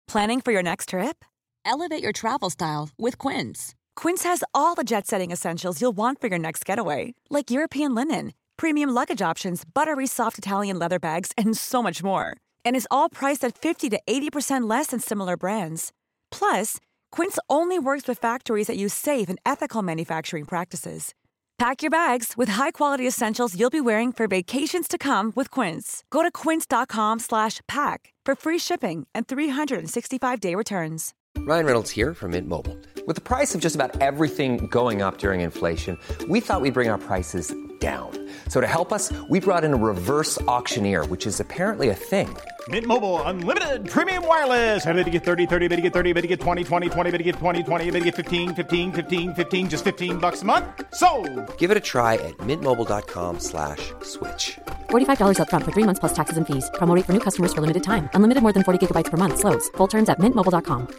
Planning for your next trip? Elevate your travel style with Quince. Quince has all the jet-setting essentials you'll want for your next getaway, like European linen, premium luggage options, buttery soft Italian leather bags, and so much more. And is all priced at 50 to 80% less than similar brands. Plus, Quince only works with factories that use safe and ethical manufacturing practices. Pack your bags with high-quality essentials you'll be wearing for vacations to come with Quince. Go to quince.com/pack for free shipping and 365-day returns. Ryan Reynolds here from Mint Mobile. With the price of just about everything going up during inflation, we thought we'd bring our prices down. So to help us, we brought in a reverse auctioneer, which is apparently a thing. Mint Mobile Unlimited Premium Wireless. How to get 30, 30, bit to get 30, bit to get 20, 20, 20, bit to get 20, 20, bit to get 15, 15, 15, 15, just $15 a month? Sold! Give it a try at mintmobile.com/switch. $45 up front for 3 months plus taxes and fees. Promo rate for new customers for limited time. Unlimited more than 40 gigabytes per month. Slows full terms at mintmobile.com.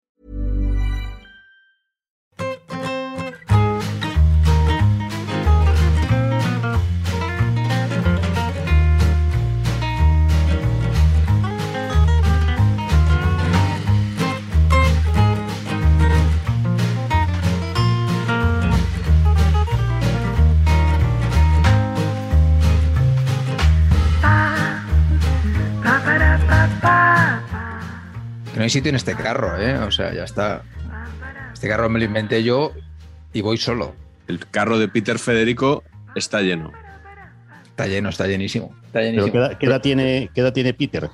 Que no hay sitio en este carro, ¿eh? O sea, ya está. Este carro me lo inventé yo y voy solo. El carro de Peter Federico está lleno. Está lleno, está llenísimo. Está ¿Pero llenísimo. qué edad tiene Peter?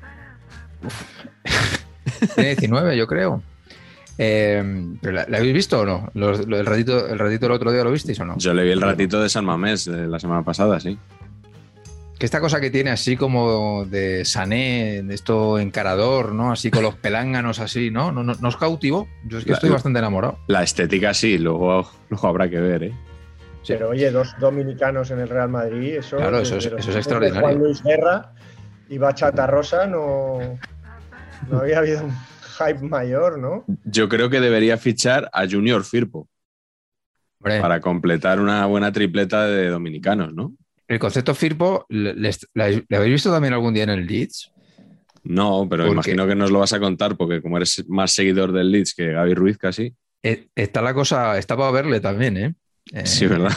Tiene 19, yo creo. ¿Pero la habéis visto o no? El ratito del otro día, ¿lo visteis o no? Yo le vi el ratito de San Mamés de la semana pasada, sí. Que esta cosa que tiene así como de Sané, de esto encarador, ¿no? Así con los pelánganos así, ¿no? ¿No os cautivó? Yo es que estoy bastante enamorado. La estética sí, luego habrá que ver, ¿eh? Sí. Pero oye, 2 dominicanos en el Real Madrid, eso, Claro, eso es extraordinario. Juan Luis Guerra y Bachata Rosa no había habido un hype mayor, ¿no? Yo creo que debería fichar a Junior Firpo. Hombre, para completar una buena tripleta de dominicanos, ¿no? el concepto Firpo, ¿le habéis visto también algún día en el Leeds? No, pero imagino que nos lo vas a contar porque como eres más seguidor del Leeds que Gaby Ruiz casi. Está la cosa, está para verle también, ¿eh? Sí, ¿verdad?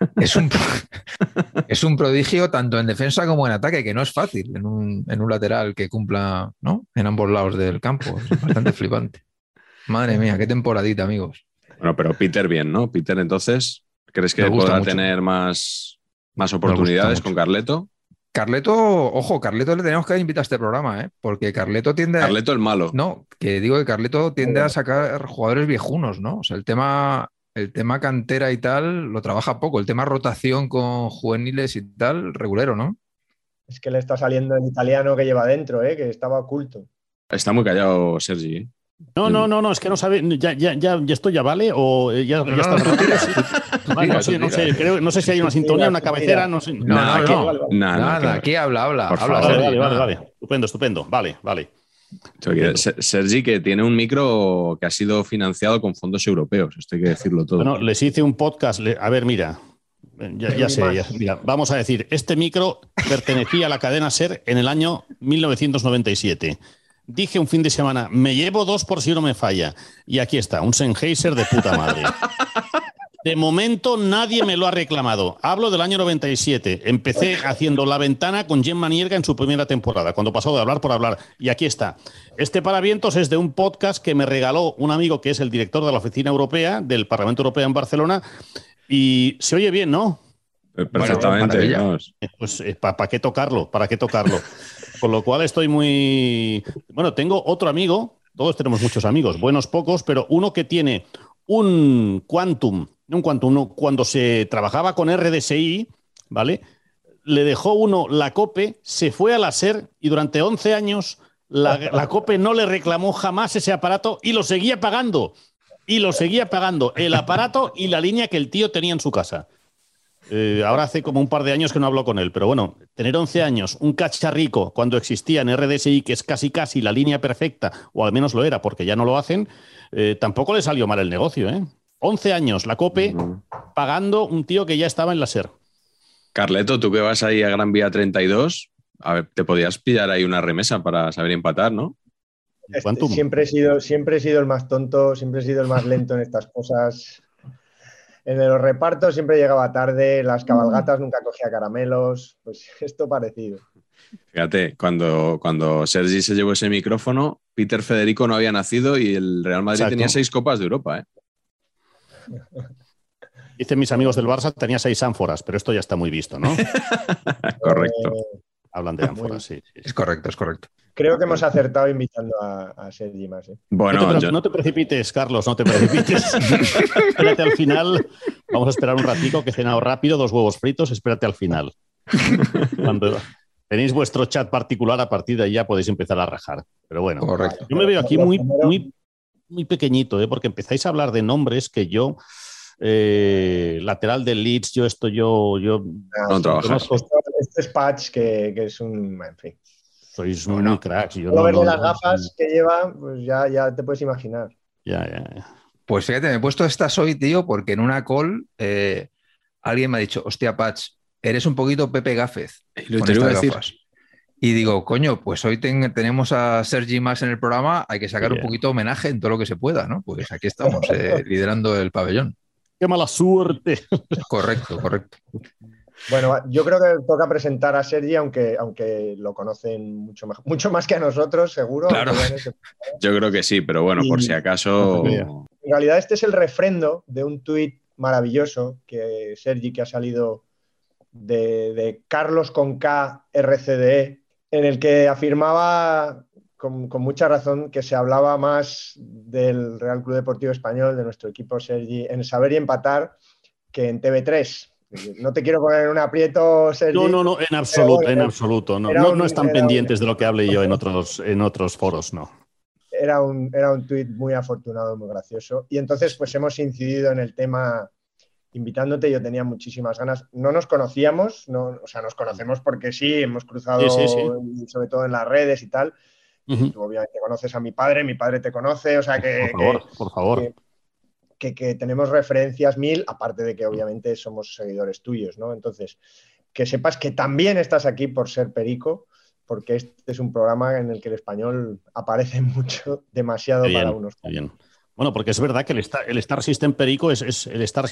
Es un prodigio tanto en defensa como en ataque, que no es fácil en un lateral que cumpla, ¿no?, en ambos lados del campo. Es bastante flipante. Madre mía, qué temporadita, amigos. Bueno, pero Peter bien, ¿no? Peter, entonces, ¿crees que podrá mucho tener más oportunidades con Carleto? Carleto le tenemos que invitar a este programa, ¿eh? Porque Carleto tiende Carleto el malo. No, que digo que Carleto tiende a sacar jugadores viejunos, ¿no? O sea, el tema cantera y tal lo trabaja poco. El tema rotación con juveniles y tal, regulero, ¿no? Es que le está saliendo el italiano que lleva dentro, que estaba oculto. Está muy callado, Sergi, ¿eh? No, es que no sabe. ¿Ya esto ya vale? ¿O ya está? No sé si hay una sintonía, una cabecera, no sé. Nada, aquí habla. Vale. Estupendo. Vale. Sergi, que tiene un micro que ha sido financiado con fondos europeos, esto hay que decirlo todo. Bueno, les hice un podcast. A ver, mira. Ya sé. Mira, vamos a decir, este micro pertenecía a la cadena SER en el año 1997. Dije un fin de semana, me llevo 2 por si no me falla. Y aquí está, un Sennheiser de puta madre. De momento nadie me lo ha reclamado. Hablo del año 97. Empecé haciendo La Ventana con Gemma Nierga en su primera temporada, cuando pasó de hablar por hablar. Y aquí está. Este paravientos es de un podcast que me regaló un amigo que es el director de la Oficina Europea del Parlamento Europeo en Barcelona. Y se oye bien, ¿no? Perfectamente. Bueno, pues ¿para qué tocarlo? Con lo cual estoy muy... Bueno, tengo otro amigo, todos tenemos muchos amigos, buenos pocos, pero uno que tiene un Quantum, cuando se trabajaba con RDSI, ¿vale? Le dejó uno la COPE, se fue a la SER y durante 11 años la COPE no le reclamó jamás ese aparato y lo seguía pagando. El aparato y la línea que el tío tenía en su casa. Ahora hace como un par de años que no hablo con él, pero bueno, tener 11 años, un cacharrico cuando existía en RDSI, que es casi la línea perfecta, o al menos lo era porque ya no lo hacen, tampoco le salió mal el negocio, ¿eh? 11 años, la COPE, pagando un tío que ya estaba en la SER. Carleto, tú que vas ahí a Gran Vía 32, a ver, te podías pillar ahí una remesa para saber empatar, ¿no? Quantum. Siempre he sido el más tonto, siempre he sido el más lento en estas cosas. En los repartos siempre llegaba tarde, las cabalgatas nunca cogía caramelos, pues esto parecido. Fíjate, cuando Sergi se llevó ese micrófono, Peter Federico no había nacido y el Real Madrid tenía 6 Copas de Europa, ¿eh? Dicen mis amigos del Barça, tenía 6 ánforas, pero esto ya está muy visto, ¿no? Correcto. Hablan de ánforas, sí. Es correcto. Creo que hemos acertado invitando a Sergi más. Bueno, no te precipites, Carlos, no te precipites. Espérate al final. Vamos a esperar un ratico, que he cenado rápido, 2 huevos fritos, espérate al final. Cuando tenéis vuestro chat particular, a partir de ahí ya podéis empezar a rajar. Pero bueno, correcto. Yo me veo aquí muy pequeñito, porque empezáis a hablar de nombres que yo... lateral del Leeds, no trabajas. Este es Patch, que es un... En fin. Sois muy cracks. Solo verle las gafas que lleva, pues ya te puedes imaginar. Ya. Pues fíjate, me he puesto estas hoy, tío, porque en una call alguien me ha dicho, hostia, Patch, eres un poquito Pepe Gáfez con estas gafas. Y digo, coño, pues hoy tenemos a Sergi más en el programa, hay que sacar un poquito de homenaje en todo lo que se pueda, ¿no? Pues aquí estamos, liderando el pabellón. ¡Qué mala suerte! Correcto. Bueno, yo creo que toca presentar a Sergi, aunque lo conocen mucho más que a nosotros, seguro. Claro. Yo creo que sí, pero bueno, por si acaso... En realidad este es el refrendo de un tuit maravilloso que Sergi, que ha salido de Carlos con K RCDE, en el que afirmaba con mucha razón que se hablaba más del Real Club Deportivo Español, de nuestro equipo Sergi, en Saber y Empatar, que en TV3. No te quiero poner en un aprieto, Sergi. No, en absoluto. No están pendientes de lo que hable yo en otros foros, no. Era un tuit muy afortunado, muy gracioso. Y entonces pues hemos incidido en el tema invitándote. Yo tenía muchísimas ganas. No nos conocíamos, nos conocemos porque sí, hemos cruzado, sí. sobre todo en las redes y tal. Uh-huh. Tú obviamente conoces a mi padre te conoce, o sea que... Por favor. Que tenemos referencias 1000, aparte de que obviamente somos seguidores tuyos, ¿no? Entonces, que sepas que también estás aquí por ser Perico, porque este es un programa en el que el español aparece mucho, demasiado bien, para unos. Bien. Bueno, porque es verdad que el Star System Perico es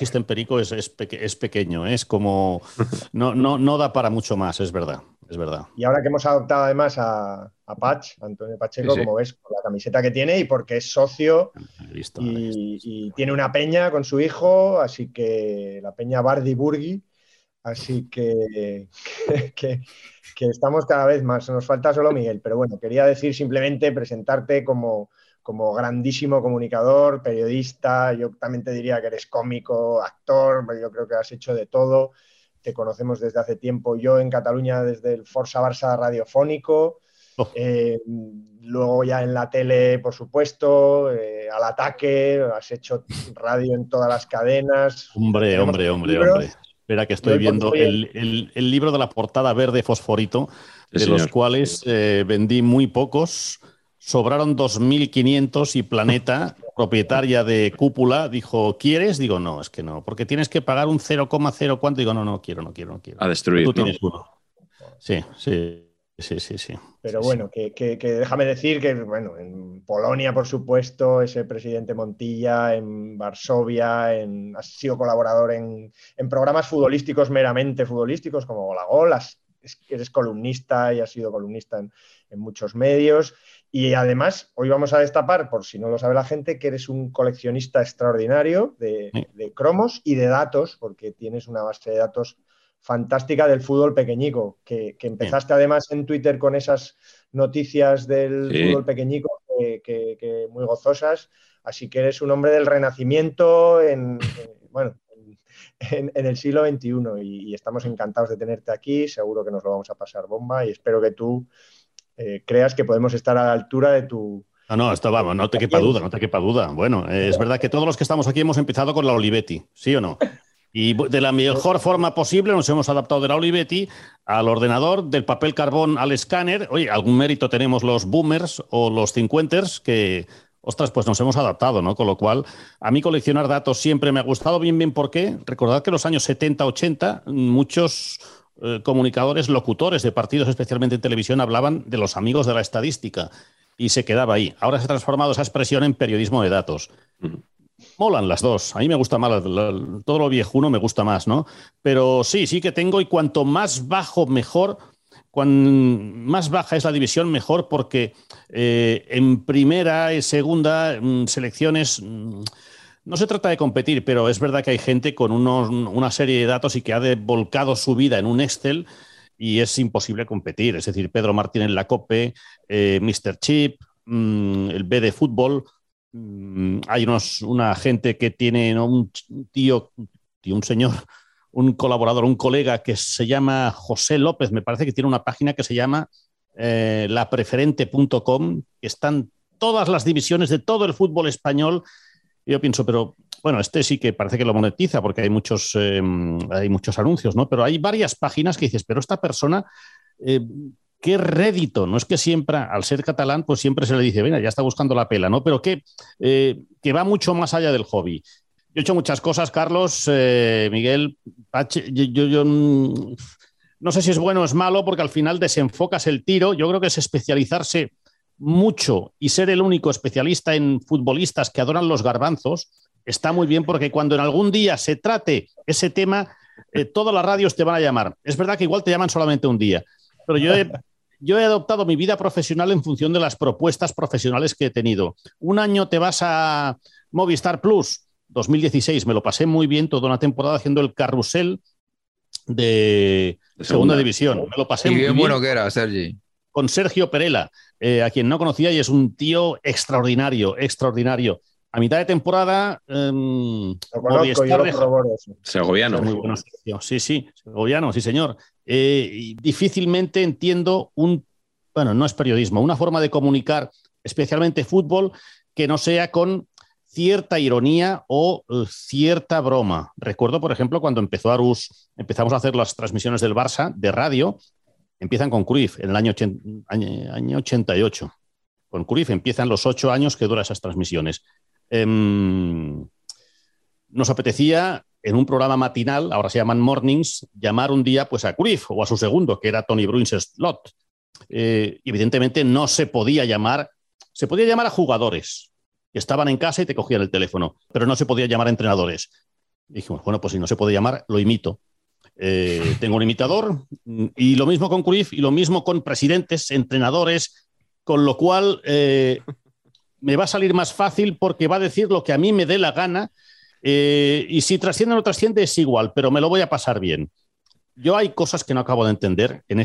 pequeño, es como no da para mucho más, es verdad. Y ahora que hemos adoptado además a Patch, Antonio Pacheco, como ves, por la camiseta que tiene y porque es socio y tiene una peña con su hijo, así que la peña Bardi Burgui, así que estamos cada vez más. Nos falta solo Miguel, pero bueno, quería decir simplemente presentarte como grandísimo comunicador, periodista. Yo también te diría que eres cómico, actor, yo creo que has hecho de todo. Te conocemos desde hace tiempo, yo en Cataluña desde el Forza Barça radiofónico, luego ya en la tele, por supuesto, al ataque, has hecho radio en todas las cadenas. Hombre. Espera que estoy viendo el libro de la portada verde fosforito, de los cuales vendí muy pocos. Sobraron 2.500 y Planeta, propietaria de Cúpula, dijo, ¿quieres? Digo, no, es que no, porque tienes que pagar un 0,0 cuánto. Digo, no quiero. A destruir, tú tienes uno. Sí. Pero bueno, que déjame decir que, bueno, en Polonia, por supuesto, ese presidente Montilla, en Varsovia, has sido colaborador en programas futbolísticos, meramente futbolísticos, como Gol a Gol, eres columnista y has sido columnista en muchos medios. Y además, hoy vamos a destapar, por si no lo sabe la gente, que eres un coleccionista extraordinario de cromos y de datos, porque tienes una base de datos fantástica del fútbol pequeñico, que empezaste además en Twitter con esas noticias del fútbol pequeñico que muy gozosas, así que eres un hombre del Renacimiento en el siglo XXI y estamos encantados de tenerte aquí, seguro que nos lo vamos a pasar bomba y espero que tú creas que podemos estar a la altura de tu... No, esto vamos, no te quepa duda. Bueno, es verdad que todos los que estamos aquí hemos empezado con la Olivetti, ¿sí o no? Y de la mejor forma posible nos hemos adaptado de la Olivetti al ordenador, del papel carbón al escáner. Oye, algún mérito tenemos los boomers o los cincuenters que, ostras, pues nos hemos adaptado, ¿no? Con lo cual, a mí coleccionar datos siempre me ha gustado. Bien, ¿por qué? Recordad que en los años 70, 80, muchos comunicadores, locutores de partidos, especialmente en televisión, hablaban de los amigos de la estadística. y se quedaba ahí. Ahora se ha transformado esa expresión en periodismo de datos. Molan las dos. A mí me gusta más, todo lo viejuno me gusta más, ¿no? Pero sí que tengo, y cuanto más bajo, mejor. Más baja es la división, mejor, porque en primera y segunda selecciones no se trata de competir, pero es verdad que hay gente con una serie de datos y que ha volcado su vida en un Excel y es imposible competir. Es decir, Pedro Martín en la COPE, Mr. Chip, el B de fútbol. Hay una gente que tiene, ¿no?, un señor, un colaborador, un colega que se llama José López, me parece que tiene una página que se llama lapreferente.com, que están todas las divisiones de todo el fútbol español. Y yo pienso, pero bueno, este sí que parece que lo monetiza porque hay muchos anuncios, ¿no? Pero hay varias páginas que dices, pero esta persona, qué rédito. No es que siempre, al ser catalán, pues siempre se le dice, venga, ya está buscando la pela, ¿no? Pero que va mucho más allá del hobby. Yo he hecho muchas cosas, Carlos, Miguel, Pache, yo no sé si es bueno o es malo, porque al final desenfocas el tiro. Yo creo que es especializarse mucho y ser el único especialista en futbolistas que adoran los garbanzos. Está muy bien, porque cuando en algún día se trate ese tema, todas las radios te van a llamar. Es verdad que igual te llaman solamente un día, pero yo he adoptado mi vida profesional en función de las propuestas profesionales que he tenido. Un año te vas a Movistar Plus, 2016, me lo pasé muy bien toda una temporada haciendo el carrusel de segunda división. Me lo pasé muy bien. Bueno que era, Sergi. Con Sergio Perela, a quien no conocía, y es un tío extraordinario. A mitad de temporada, lo conozco, yo lo corroboro. Segoviano. Muy bueno, Sergio. Sí, segoviano, sí, señor. Y difícilmente entiendo no es periodismo, una forma de comunicar, especialmente fútbol, que no sea con cierta ironía o cierta broma. Recuerdo, por ejemplo, cuando empezó Arús, empezamos a hacer las transmisiones del Barça de radio, empiezan con Cruyff en el año 88. Con Cruyff empiezan los 8 años que duran esas transmisiones. Nos apetecía, en un programa matinal, ahora se llaman Mornings, llamar un día pues a Cruyff o a su segundo, que era Tony Bruins-Slot. Evidentemente no se podía llamar, se podía llamar a jugadores que estaban en casa y te cogían el teléfono, pero no se podía llamar a entrenadores. Y dijimos, bueno, pues si no se puede llamar, lo imito. Tengo un imitador, y lo mismo con Cruyff y lo mismo con presidentes, entrenadores, con lo cual me va a salir más fácil porque va a decir lo que a mí me dé la gana, y si trasciende o no trasciende es igual, pero me lo voy a pasar bien. Yo hay cosas que no acabo de entender en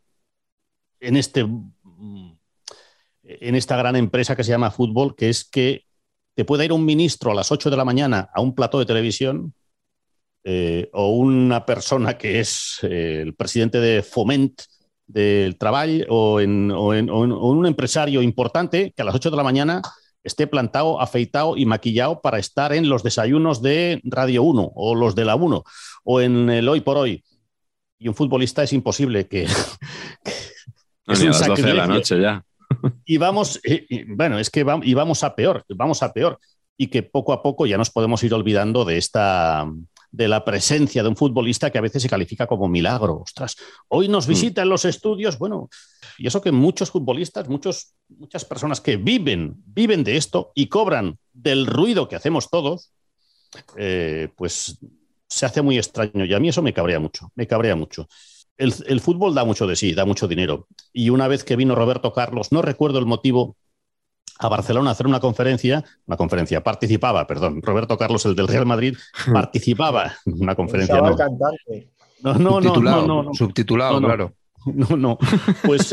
esta gran empresa que se llama fútbol, que es que te pueda ir un ministro a las 8 de la mañana a un plató de televisión, o una persona que es el presidente de Foment del Treball, o un empresario importante que a las 8 de la mañana esté plantado, afeitado y maquillado para estar en los desayunos de Radio 1 o los de la 1 o en el Hoy por Hoy. Y un futbolista es imposible que es a las 12 de la noche ya. Y vamos a peor, y que poco a poco ya nos podemos ir olvidando de la presencia de un futbolista que a veces se califica como milagro. Ostras, hoy nos visita en los estudios, bueno, y eso que muchos futbolistas, muchas personas que viven de esto y cobran del ruido que hacemos todos, pues se hace muy extraño, y a mí eso me cabrea mucho. El fútbol da mucho de sí, da mucho dinero. Y una vez que vino Roberto Carlos, no recuerdo el motivo, a Barcelona a hacer participaba, Roberto Carlos, el del Real Madrid, participaba en una conferencia. No. Cantante. Subtitulado, claro. No. Pues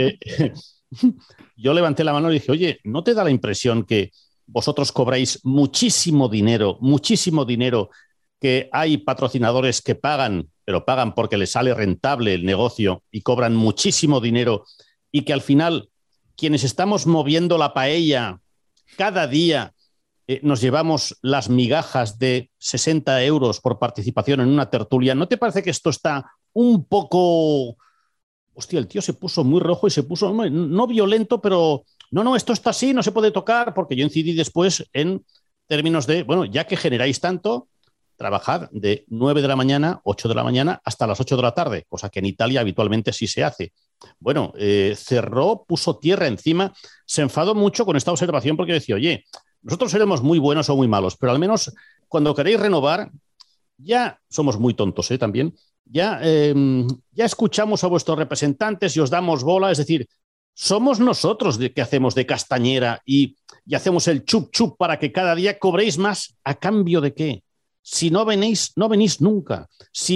yo levanté la mano y dije, oye, ¿no te da la impresión que vosotros cobráis muchísimo dinero, que hay patrocinadores que pagan, pero pagan porque les sale rentable el negocio y cobran muchísimo dinero, y que al final quienes estamos moviendo la paella cada día nos llevamos las migajas de 60 euros por participación en una tertulia? ¿No te parece que esto está un poco... Hostia, el tío se puso muy rojo y se puso, no violento, pero no, esto está así, no se puede tocar, porque yo incidí después en términos de, bueno, ya que generáis tanto, trabajad de 9 de la mañana, 8 de la mañana, hasta las 8 de la tarde, cosa que en Italia habitualmente sí se hace. bueno, cerró, puso tierra encima, se enfadó mucho con esta observación porque decía, oye, nosotros seremos muy buenos o muy malos, pero al menos cuando queréis renovar, ya somos muy tontos también, ya escuchamos a vuestros representantes y os damos bola, es decir, somos nosotros que hacemos de castañera y hacemos el chup chup para que cada día cobréis más. ¿A cambio de qué? Si no venís nunca. Si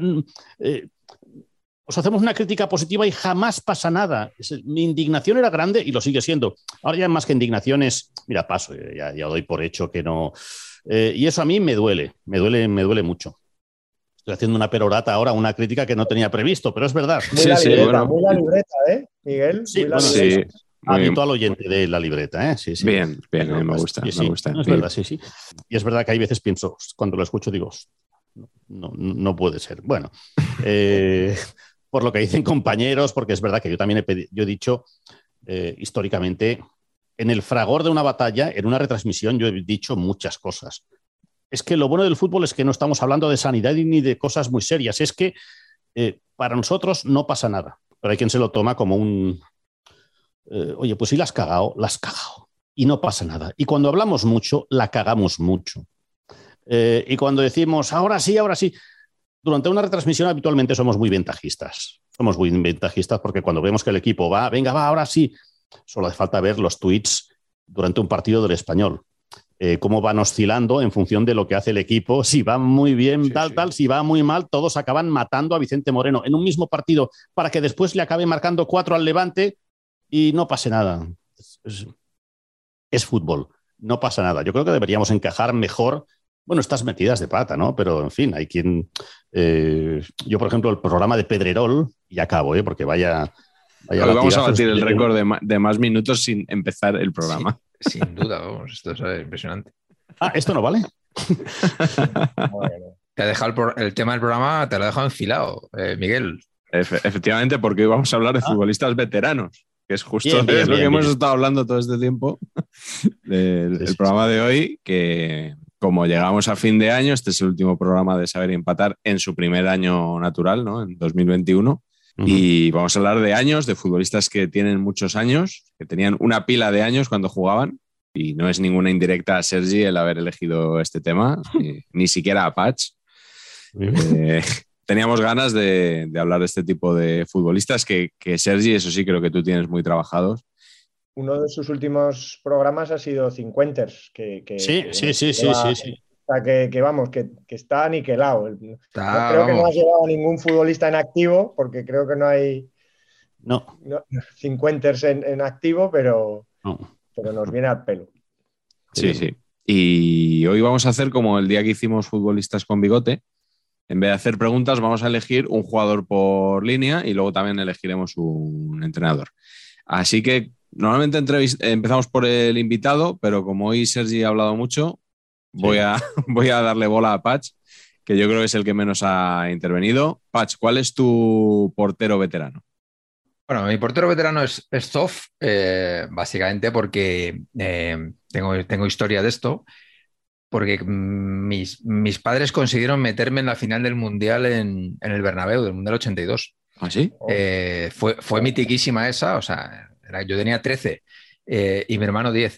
os hacemos una crítica positiva y jamás pasa nada. Mi indignación era grande y lo sigue siendo. Ahora ya más que indignación es, mira, paso, ya doy por hecho que no. Y eso a mí me duele mucho. Estoy haciendo una perorata ahora, una crítica que no tenía previsto, pero es verdad. Muy la libreta, Miguel? Sí, habitual oyente de la libreta, Sí. Bien, me gusta. Sí, me gusta. Es verdad, sí. Y es verdad que hay veces pienso, cuando lo escucho digo, no puede ser. Bueno, por lo que dicen compañeros, porque es verdad que yo también he dicho históricamente, en el fragor de una batalla, en una retransmisión, yo he dicho muchas cosas. Es que lo bueno del fútbol es que no estamos hablando de sanidad ni de cosas muy serias. Es que para nosotros no pasa nada. Pero hay quien se lo toma como un... oye, pues si la has cagado. Y no pasa nada. Y cuando hablamos mucho, la cagamos mucho. Y cuando decimos, ahora sí, durante una retransmisión habitualmente somos muy ventajistas. Somos muy ventajistas porque cuando vemos que el equipo va, ahora sí, solo hace falta ver los tweets durante un partido del Español. Cómo van oscilando en función de lo que hace el equipo. Si va muy bien, tal, si va muy mal, todos acaban matando a Vicente Moreno en un mismo partido para que después le acabe marcando 4 al Levante y no pase nada. Es fútbol, no pasa nada. Yo creo que deberíamos encajar mejor, bueno, estas metidas de pata, ¿no? Pero, en fin, hay quien... yo, por ejemplo, el programa de Pedrerol, y acabo, porque vaya vamos a batir el récord de más minutos sin empezar el programa. Sí, sin duda, vamos, esto es impresionante. ¿Esto no vale? Bueno. Te ha dejado el tema del programa, te lo ha dejado enfilado, Miguel. Efectivamente, porque hoy vamos a hablar de futbolistas veteranos, que es justo lo que hemos estado hablando todo este tiempo del programa de hoy, que como llegamos a fin de año, este es el último programa de Saber y Empatar en su primer año natural, ¿no? En 2021. Y vamos a hablar de años, de futbolistas que tienen muchos años, que tenían una pila de años cuando jugaban, y no es ninguna indirecta a Sergi el haber elegido este tema, ni siquiera a Patch. Teníamos ganas de hablar de este tipo de futbolistas que Sergi, eso sí, creo que tú tienes muy trabajados. Uno de sus últimos programas ha sido Cincuenters. Sí. O sea, que vamos, que está aniquilado. No creo que no has llevado a ningún futbolista en activo, porque creo que no hay Cincuenters en activo, pero nos viene al pelo. Sí. Y hoy vamos a hacer como el día que hicimos futbolistas con bigote. En vez de hacer preguntas, vamos a elegir un jugador por línea y luego también elegiremos un entrenador. Así que normalmente empezamos por el invitado, pero como hoy Sergi ha hablado mucho, voy a darle bola a Patch, que yo creo que es el que menos ha intervenido. Patch, ¿cuál es tu portero veterano? Bueno, mi portero veterano es Zoff, básicamente porque tengo historia de esto, porque mis padres consiguieron meterme en la final del Mundial en el Bernabéu, del Mundial 82. ¿Ah, sí? Fue mitiquísima esa, o sea, yo tenía 13 y mi hermano 10.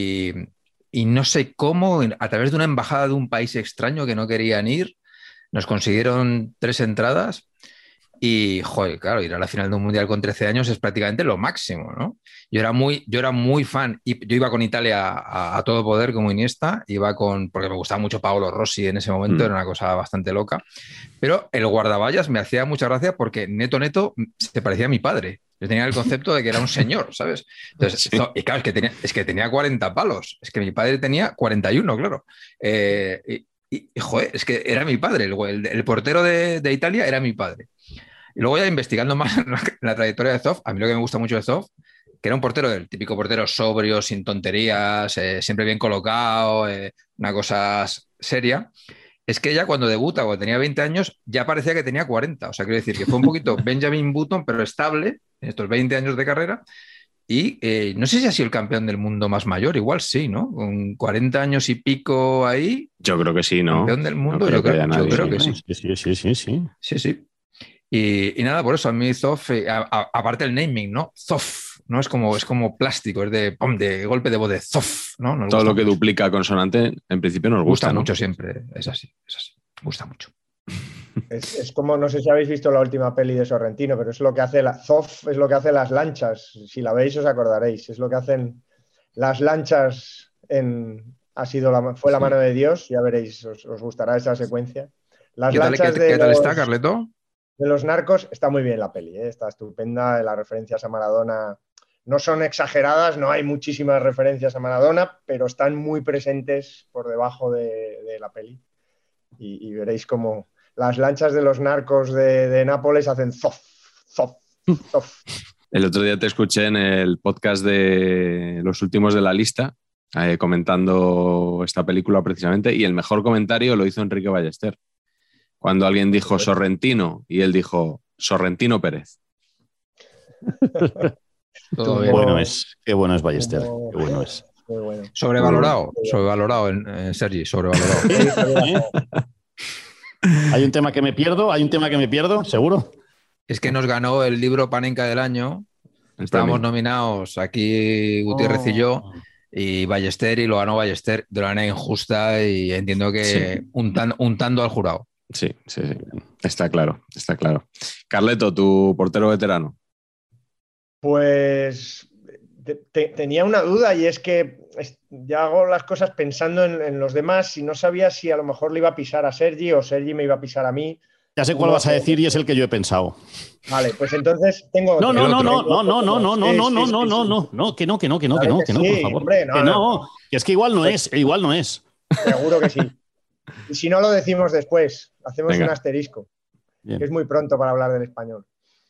Y no sé cómo, a través de una embajada de un país extraño que no querían ir, nos consiguieron 3 entradas y, joder, claro, ir a la final de un mundial con 13 años es prácticamente lo máximo, ¿no? Yo era muy fan y yo iba con Italia a todo poder como Iniesta, porque me gustaba mucho Paolo Rossi en ese momento, era una cosa bastante loca, pero el guardaballas me hacía mucha gracia porque neto se parecía a mi padre. Yo tenía el concepto de que era un señor, ¿sabes? Entonces, sí. Y claro, es que tenía 40 palos. Es que mi padre tenía 41, claro. Joder, es que era mi padre. El portero de Italia era mi padre. Y luego ya investigando más en la trayectoria de Zoff, a mí lo que me gusta mucho de Zoff, que era un portero, el típico portero sobrio, sin tonterías, siempre bien colocado, una cosa seria, es que ya cuando debuta, cuando tenía 20 años, ya parecía que tenía 40. O sea, quiero decir que fue un poquito Benjamin Button, pero estable en estos 20 años de carrera. Y no sé si ha sido el campeón del mundo más mayor, igual sí, ¿no? Con 40 años y pico ahí. Yo creo que sí, ¿no? Campeón del mundo, yo creo que sí. Sí. Sí. Y nada, por eso a mí Zoff, aparte el naming, ¿no? Zoff, ¿no? Es como plástico, es de golpe de voz de Zoff, ¿no? Todo lo que duplica consonante, en principio nos gusta, ¿no? Mucho siempre, es así. Gusta mucho. Es como, no sé si habéis visto la última peli de Sorrentino, pero es lo que hace Zoff, es lo que hace las lanchas. Si la veis os acordaréis, es lo que hacen las lanchas fue la mano de Dios, ya veréis, os gustará esa secuencia. Las lanchas ¿Qué tal está, Carleto? De los narcos, está muy bien la peli, está estupenda, las referencias a Maradona no son exageradas, no hay muchísimas referencias a Maradona, pero están muy presentes por debajo de la peli. Y veréis cómo las lanchas de los narcos de Nápoles hacen zof, zof, zof. El otro día te escuché en el podcast de Los Últimos de la Lista, comentando esta película precisamente, y el mejor comentario lo hizo Enrique Ballester. Cuando alguien dijo Sorrentino y él dijo Sorrentino Pérez. Qué bueno es Ballester. Qué bueno es. Bueno. Sobrevalorado, Sergi, sobrevalorado. ¿Hay un tema que me pierdo? ¿Seguro? Es que nos ganó el libro Panenka del año. Estábamos nominados aquí Gutiérrez y yo, y Ballester, y lo ganó Ballester de una manera injusta, y entiendo que untando al jurado. Sí. Está claro. Carleto, tu portero veterano. Pues tenía una duda, y es que ya hago las cosas pensando en los demás, y no sabía si a lo mejor le iba a pisar a Sergi o Sergi me iba a pisar a mí. Ya sé cuál vas a decir y es el que yo he pensado. Vale, pues entonces tengo otro. No, que no, por favor. Hombre, no. Que es que igual no es. Seguro que sí. Y si no, lo decimos después. Hacemos Venga. un asterisco. Bien. Que es muy pronto para hablar del español.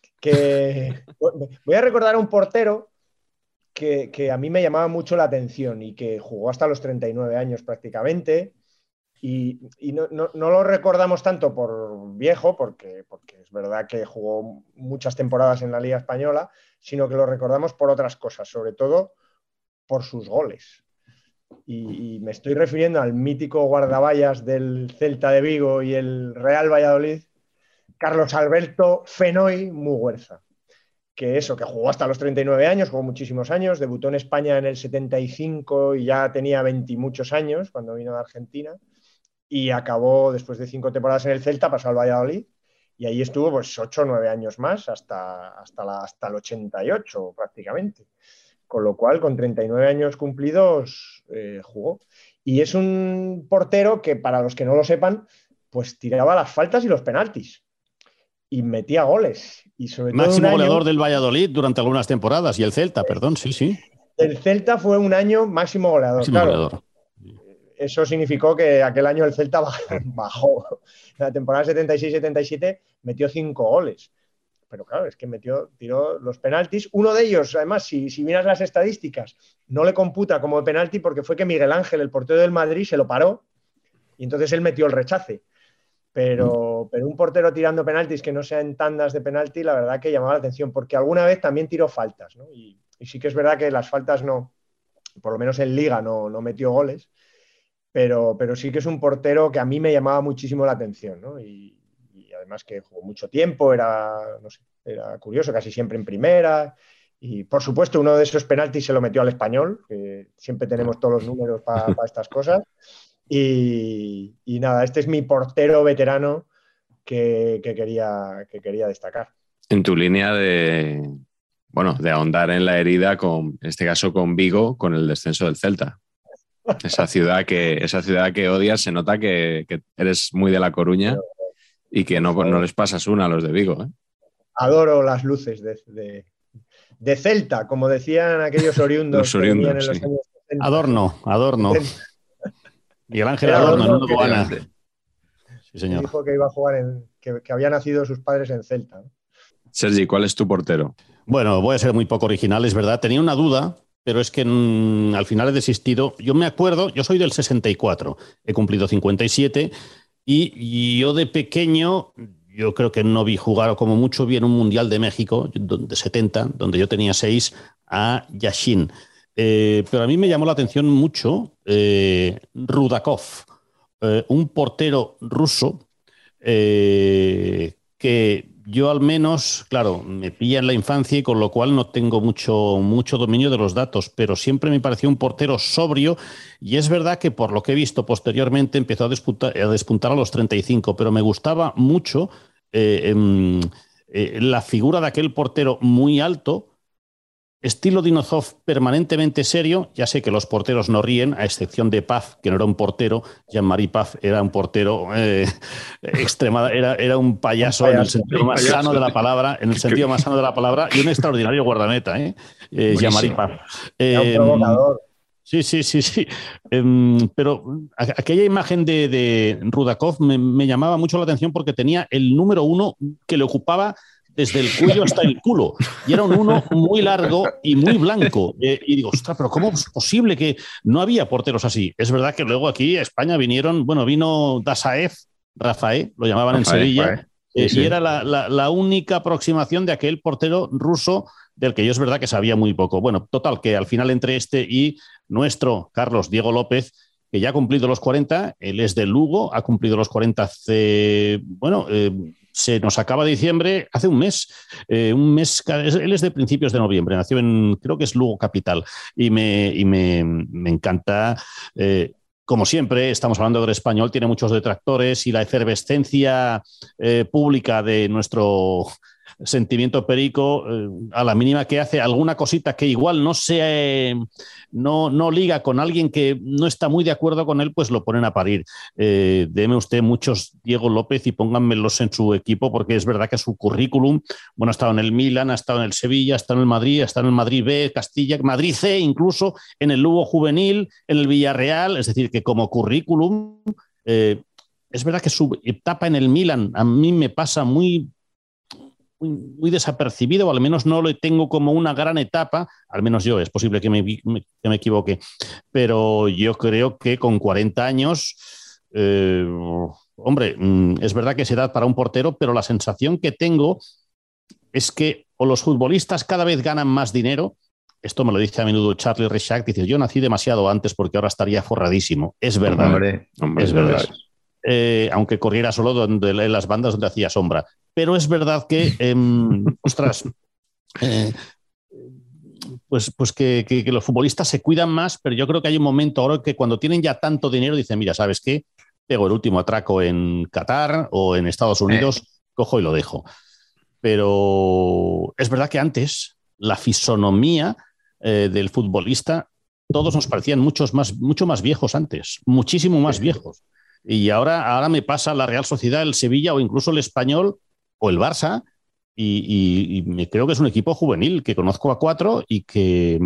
Voy a recordar a un portero que a mí me llamaba mucho la atención y que jugó hasta los 39 años prácticamente. Y no lo recordamos tanto por viejo, porque es verdad que jugó muchas temporadas en la Liga Española, sino que lo recordamos por otras cosas, sobre todo por sus goles. Y me estoy refiriendo al mítico guardaballas del Celta de Vigo y el Real Valladolid, Carlos Alberto Fenoy Muguerza, que jugó hasta los 39 años, jugó muchísimos años, debutó en España en el 75 y ya tenía 20 y muchos años cuando vino de Argentina, y acabó después de 5 temporadas en el Celta, pasó al Valladolid, y ahí estuvo pues 8 o 9 años más, hasta el 88 prácticamente. Con lo cual, con 39 años cumplidos, jugó. Y es un portero que, para los que no lo sepan, pues tiraba las faltas y los penaltis. Y metía goles. Y sobre todo máximo goleador del Valladolid durante algunas temporadas. Y el Celta, perdón, sí. El Celta fue un año máximo goleador. Goleador. Eso significó que aquel año el Celta bajó. En la temporada 76-77 metió 5 goles. Pero claro, es que tiró los penaltis. Uno de ellos, además, si miras las estadísticas, no le computa como penalti porque fue que Miguel Ángel, el portero del Madrid, se lo paró y entonces él metió el rechace. Pero un portero tirando penaltis que no sea en tandas de penalti, la verdad que llamaba la atención, porque alguna vez también tiró faltas, ¿no? Y sí que es verdad que las faltas no, por lo menos en Liga no metió goles, pero sí que es un portero que a mí me llamaba muchísimo la atención, ¿no? Y además que jugó mucho tiempo, era curioso, casi siempre en primera. Y por supuesto, uno de esos penaltis se lo metió al Español, que siempre tenemos todos los números para estas cosas. Y nada, este es mi portero veterano que quería destacar. En tu línea de ahondar en la herida, en este caso con Vigo, con el descenso del Celta. Esa ciudad que odias, se nota que eres muy de La Coruña. Y que no les pasas una a los de Vigo, ¿eh? Adoro las luces de Celta, como decían aquellos oriundos. Los oriundos, en los años 70. Adorno. Miguel Ángel Adorno, en Urbana. Sí, señor. Dijo que iba a jugar que había nacido sus padres en Celta, ¿no? Sergi, ¿cuál es tu portero? Bueno, voy a ser muy poco original, es verdad. Tenía una duda, pero es que al final he desistido. Yo me acuerdo, yo soy del 64, he cumplido 57. Y yo de pequeño, yo creo que no vi jugar, o como mucho vi en un Mundial de México, de 70, donde yo tenía 6, a Yashin. Pero a mí me llamó la atención mucho Rudakov, un portero ruso que Yo al menos, claro, me pilla en la infancia y con lo cual no tengo mucho dominio de los datos, pero siempre me pareció un portero sobrio y es verdad que por lo que he visto posteriormente empezó a despuntar a los 35, pero me gustaba mucho la figura de aquel portero muy alto, estilo Dinozov permanentemente serio. Ya sé que los porteros no ríen, a excepción de Paf, que no era un portero. Jean-Marie Paf era un portero era un payaso en el sentido más sano de la palabra, y un extraordinario guardameta, Jean-Marie Paf. Era un provocador. Sí. Pero aquella imagen de Rudakov me llamaba mucho la atención porque tenía el número 1 que le ocupaba desde el cuello hasta el culo. Y era un 1 muy largo y muy blanco. Y digo, ostras, pero ¿cómo es posible que no había porteros así? Es verdad que luego aquí a España vino Dasaev, Rafael, lo llamaban en Sevilla, y era la única aproximación de aquel portero ruso del que yo es verdad que sabía muy poco. Bueno, total, que al final entre este y nuestro Carlos Diego López, que ya ha cumplido los 40, él es de Lugo, ha cumplido los 40 se nos acaba diciembre, hace un mes, él es de principios de noviembre, nació creo que es Lugo capital, y me encanta. Como siempre, estamos hablando del español, tiene muchos detractores y la efervescencia pública de nuestro sentimiento perico, a la mínima que hace alguna cosita que igual no liga con alguien que no está muy de acuerdo con él, pues lo ponen a parir. Deme usted muchos Diego López y pónganmelos en su equipo, porque es verdad que su currículum, ha estado en el Milan, ha estado en el Sevilla, ha estado en el Madrid, ha estado en el Madrid B, Castilla, Madrid C, incluso en el Lugo Juvenil, en el Villarreal. Es decir, que como currículum, es verdad que su etapa en el Milan a mí me pasa muy desapercibido, o al menos no lo tengo como una gran etapa, al menos yo, es posible que me equivoque, pero yo creo que con 40 años, es verdad que es edad para un portero, pero la sensación que tengo es que o los futbolistas cada vez ganan más dinero. Esto me lo dice a menudo Charlie Rechac, dice, yo nací demasiado antes porque ahora estaría forradísimo. Es verdad. Hombre, es verdad. Aunque corriera solo en las bandas donde hacía sombra. Pero es verdad que, pues que los futbolistas se cuidan más, pero yo creo que hay un momento ahora que cuando tienen ya tanto dinero dicen, mira, ¿sabes qué? Pego el último atraco en Qatar o en Estados Unidos, cojo y lo dejo. Pero es verdad que antes la fisonomía del futbolista, todos nos parecían mucho más viejos antes, muchísimo más viejos. Y ahora me pasa la Real Sociedad, el Sevilla o incluso el Español o el Barça, y me creo que es un equipo juvenil que conozco a 4 y que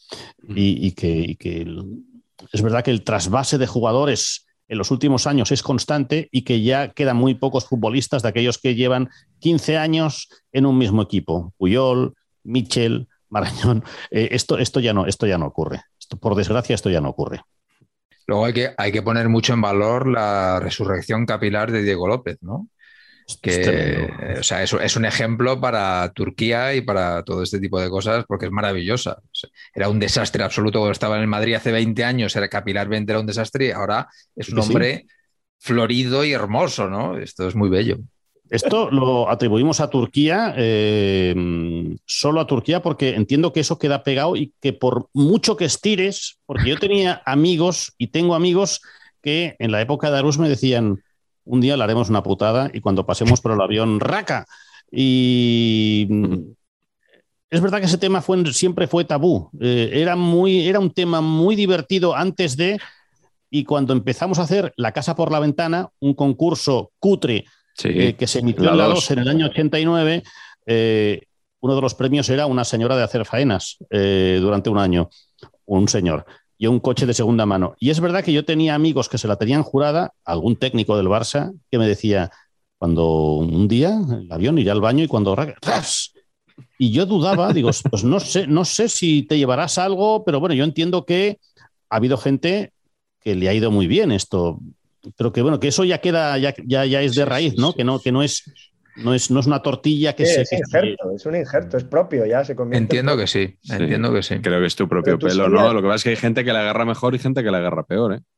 es verdad que el trasvase de jugadores en los últimos años es constante y que ya quedan muy pocos futbolistas de aquellos que llevan 15 años en un mismo equipo. Puyol, Michel, Marañón. Esto ya no ocurre. Por desgracia, esto ya no ocurre. Luego hay que poner mucho en valor la resurrección capilar de Diego López, ¿no? Es un ejemplo para Turquía y para todo este tipo de cosas, porque es maravillosa. Era un desastre absoluto cuando estaba en el Madrid hace 20 años, capilarmente era un desastre, y ahora es un hombre florido y hermoso, ¿no? Esto es muy bello. Esto lo atribuimos a Turquía, solo a Turquía, porque entiendo que eso queda pegado y que por mucho que estires, porque yo tenía amigos y tengo amigos que en la época de Arús me decían, un día le haremos una putada y cuando pasemos por el avión, ¡raca! Y es verdad que ese tema siempre fue tabú. Era un tema muy divertido antes de, y cuando empezamos a hacer La Casa por la Ventana, un concurso cutre, que se emitió en la 2 en el año 89, uno de los premios era una señora de hacer faenas durante un año, un señor, y un coche de segunda mano. Y es verdad que yo tenía amigos que se la tenían jurada, algún técnico del Barça, que me decía, cuando un día el avión irá al baño y cuando... ¡ras! Y yo dudaba, digo, pues no sé si te llevarás algo, pero bueno, yo entiendo que ha habido gente que le ha ido muy bien esto. Pero que bueno, que eso ya queda, ya es de raíz, ¿no? Que no es una tortilla que es un injerto, es propio, ya se convierte. Entiendo que sí. Creo que es tu propio pelo, ¿no? Lo que pasa es que hay gente que la agarra mejor y gente que la agarra peor, ¿eh?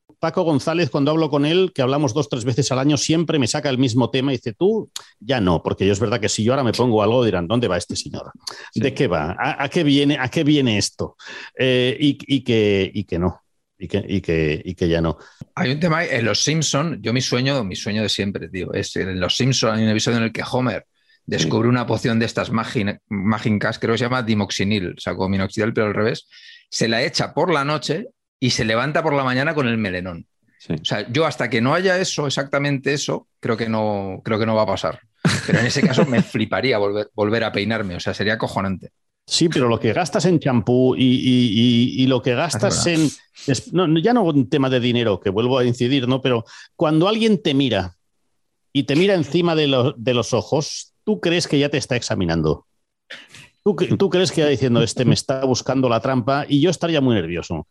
Paco González, cuando hablo con él, que hablamos 2 o 3 veces al año, siempre me saca el mismo tema y dice, tú ya no, porque yo es verdad que si yo ahora me pongo algo dirán, ¿dónde va este señor? Sí. ¿De qué va? ¿A qué viene esto? Y que no. Y que ya no. Hay un tema en Los Simpson, mi sueño de siempre, tío, es en Los Simpson hay un episodio en el que Homer descubre una poción de estas mágicas, creo que se llama dimoxinil, o sea, como minoxidil, pero al revés, se la echa por la noche y se levanta por la mañana con el melenón. Sí. O sea, yo hasta que no haya eso, exactamente eso, creo que no va a pasar. Pero en ese caso me fliparía volver a peinarme, o sea, sería acojonante. Sí, pero lo que gastas en champú y lo que gastas en... ya no un tema de dinero, que vuelvo a incidir, ¿no? Pero cuando alguien te mira y te mira encima de los ojos, tú crees que ya te está examinando. Tú crees que ya diciendo, me está buscando la trampa y yo estaría muy nervioso.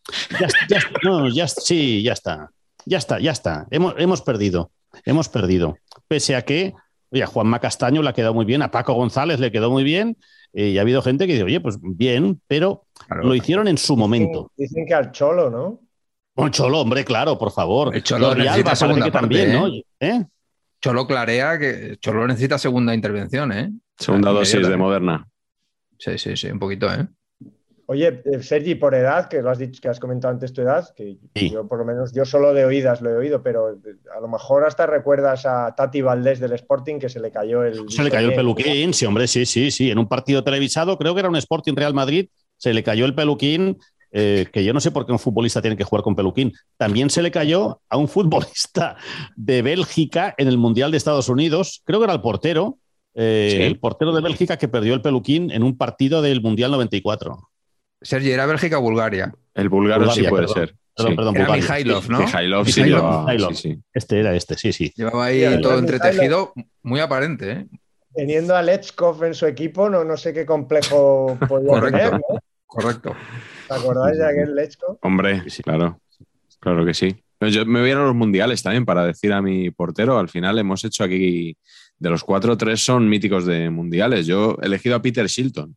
Ya está. Hemos perdido. Pese a que, oye, a Juanma Castaño le ha quedado muy bien, a Paco González le quedó muy bien. Y ha habido gente que dice, oye, pues bien, pero claro, lo hicieron en su momento. Dicen que al Cholo, ¿no? Un Cholo, hombre, claro, por favor. El Cholo necesita segunda parte, también, ¿no? Cholo clarea que Cholo necesita segunda intervención, ¿eh? Segunda dosis de Moderna. Sí, un poquito, ¿eh? Oye, Sergi, por edad, que lo has dicho, que has comentado antes tu edad, que sí. Yo por lo menos, yo solo de oídas lo he oído, pero a lo mejor hasta recuerdas a Tati Valdés del Sporting que se le cayó el... Se le cayó el peluquín, sí, hombre, sí. En un partido televisado, creo que era un Sporting Real Madrid, se le cayó el peluquín, que yo no sé por qué un futbolista tiene que jugar con peluquín. También se le cayó a un futbolista de Bélgica en el Mundial de Estados Unidos, creo que era el portero, ¿sí? El portero de Bélgica que perdió el peluquín en un partido del Mundial 94. Sergi, ¿era Bélgica o Bulgaria? El búlgaro sí puede ser. Perdón, era Mijailov, ¿no? Mijailov sí llevaba. Sí. Sí. Llevaba ahí todo entretejido, muy aparente, ¿eh? Teniendo a Lechkov en su equipo, no sé qué complejo podía tener, ¿no? Correcto. ¿Te acordáis de aquel Lechkov? Hombre, claro que sí. Yo me voy a los mundiales también para decir a mi portero, al final hemos hecho aquí, de los 4, 3 son míticos de mundiales. Yo he elegido a Peter Shilton.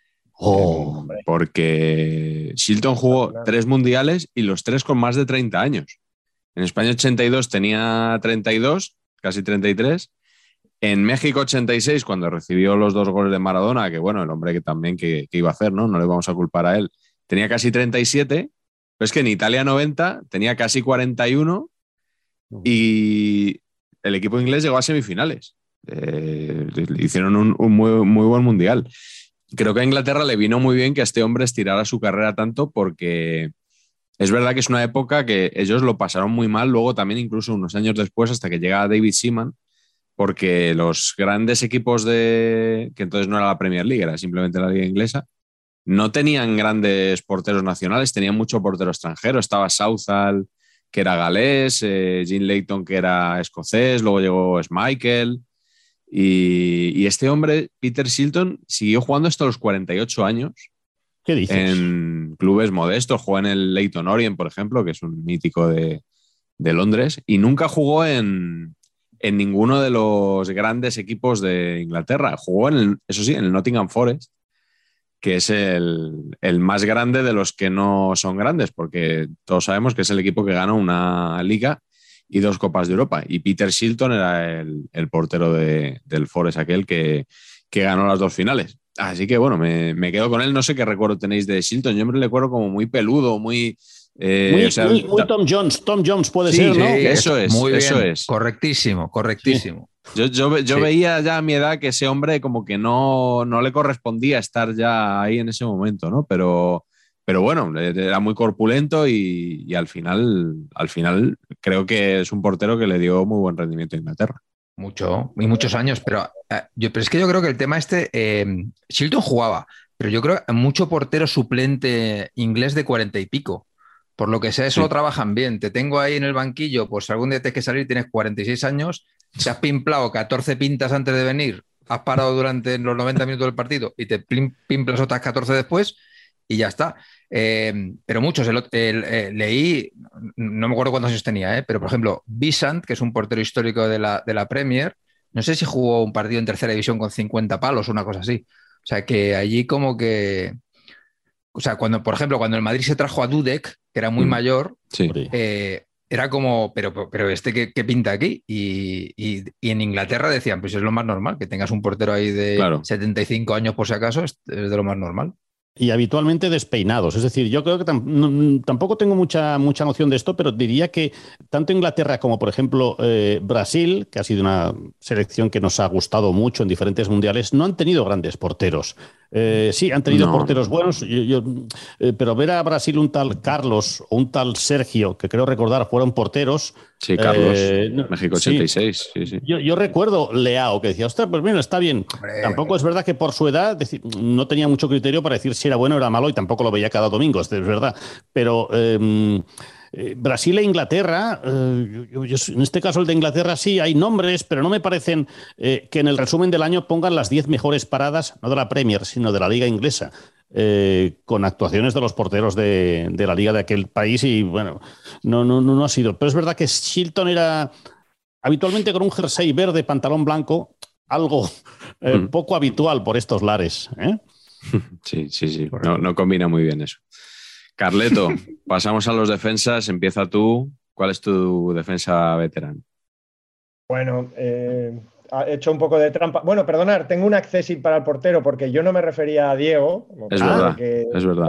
Porque Shilton jugó 3 mundiales y los 3 con más de 30 años. En España 82 tenía 32, casi 33. En México 86, cuando recibió los 2 goles de Maradona, que bueno, el hombre que también que iba a hacer, ¿no? No le vamos a culpar a él. Tenía casi 37, pero es que en Italia 90 tenía casi 41 y el equipo inglés llegó a semifinales. Hicieron un muy buen mundial. Creo que a Inglaterra le vino muy bien que a este hombre estirara su carrera tanto porque es verdad que es una época que ellos lo pasaron muy mal, luego también incluso unos años después hasta que llega David Seaman, porque los grandes equipos que entonces no era la Premier League, era simplemente la liga inglesa, no tenían grandes porteros nacionales, tenían mucho portero extranjero. Estaba Southall, que era galés, Jean Layton, que era escocés, luego llegó Schmeichel. Y este hombre, Peter Shilton, siguió jugando hasta los 48 años. ¿Qué dices? En clubes modestos. Jugó en el Leyton Orient, por ejemplo, que es un mítico de Londres, y nunca jugó en ninguno de los grandes equipos de Inglaterra. Jugó, eso sí, en el Nottingham Forest, que es el más grande de los que no son grandes, porque todos sabemos que es el equipo que gana una liga y 2 Copas de Europa. Y Peter Shilton era el portero del Forest, aquel que ganó las 2 finales. Así que bueno, me quedo con él. No sé qué recuerdo tenéis de Shilton. Yo me recuerdo como muy peludo, muy Tom Jones. Tom Jones puede ser, ¿no? Eso es. Muy bien. Eso es. Correctísimo. Sí. Yo veía ya a mi edad que ese hombre como que no le correspondía estar ya ahí en ese momento, ¿no? Pero bueno, era muy corpulento y al final creo que es un portero que le dio muy buen rendimiento a Inglaterra. Muchos años, pero es que yo creo que el tema Shilton jugaba, pero yo creo que mucho portero suplente inglés de 40 y pico. Por lo que sea, eso lo trabajan bien. Te tengo ahí en el banquillo, pues algún día tienes que salir, tienes 46 años, te has pimplado 14 pintas antes de venir, has parado durante los 90 minutos del partido y te pimplas otras 14 después y ya está. Pero muchos, leí, no me acuerdo cuántos años tenía, pero por ejemplo, Bissant, que es un portero histórico de la Premier, no sé si jugó un partido en tercera división con 50 palos o una cosa así. O sea, que allí como que... O sea, por ejemplo, cuando el Madrid se trajo a Dudek, que era muy mayor, sí. era como, pero ¿qué pinta aquí? Y en Inglaterra decían, pues es lo más normal, que tengas un portero ahí de 75 años por si acaso, es de lo más normal. Y habitualmente despeinados. Es decir, yo creo que tampoco tengo mucha noción de esto, pero diría que tanto Inglaterra como, por ejemplo, Brasil, que ha sido una selección que nos ha gustado mucho en diferentes mundiales, no han tenido grandes porteros. Sí, han tenido porteros buenos, pero ver a Brasil un tal Carlos o un tal Sergio, que creo recordar fueron porteros. Sí, Carlos, México 86. Sí. Yo recuerdo Leao, que decía, ostras, pues mira, está bien. Hombre. Tampoco es verdad que por su edad no tenía mucho criterio para decir si era bueno o era malo, y tampoco lo veía cada domingo, es verdad. Pero Brasil e Inglaterra, en este caso el de Inglaterra sí, hay nombres, pero no me parecen que en el resumen del año pongan las 10 mejores paradas, no de la Premier, sino de la Liga Inglesa. Con actuaciones de los porteros de la liga de aquel país, y bueno, no ha sido. Pero es verdad que Shilton era habitualmente con un jersey verde, pantalón blanco, algo poco habitual por estos lares. Sí. No combina muy bien eso. Carleto, pasamos a los defensas. Empieza tú. ¿Cuál es tu defensa veterano? Bueno, he hecho un poco de trampa. Bueno, perdonad, tengo un accessit para el portero, porque yo no me refería a Diego. Es verdad.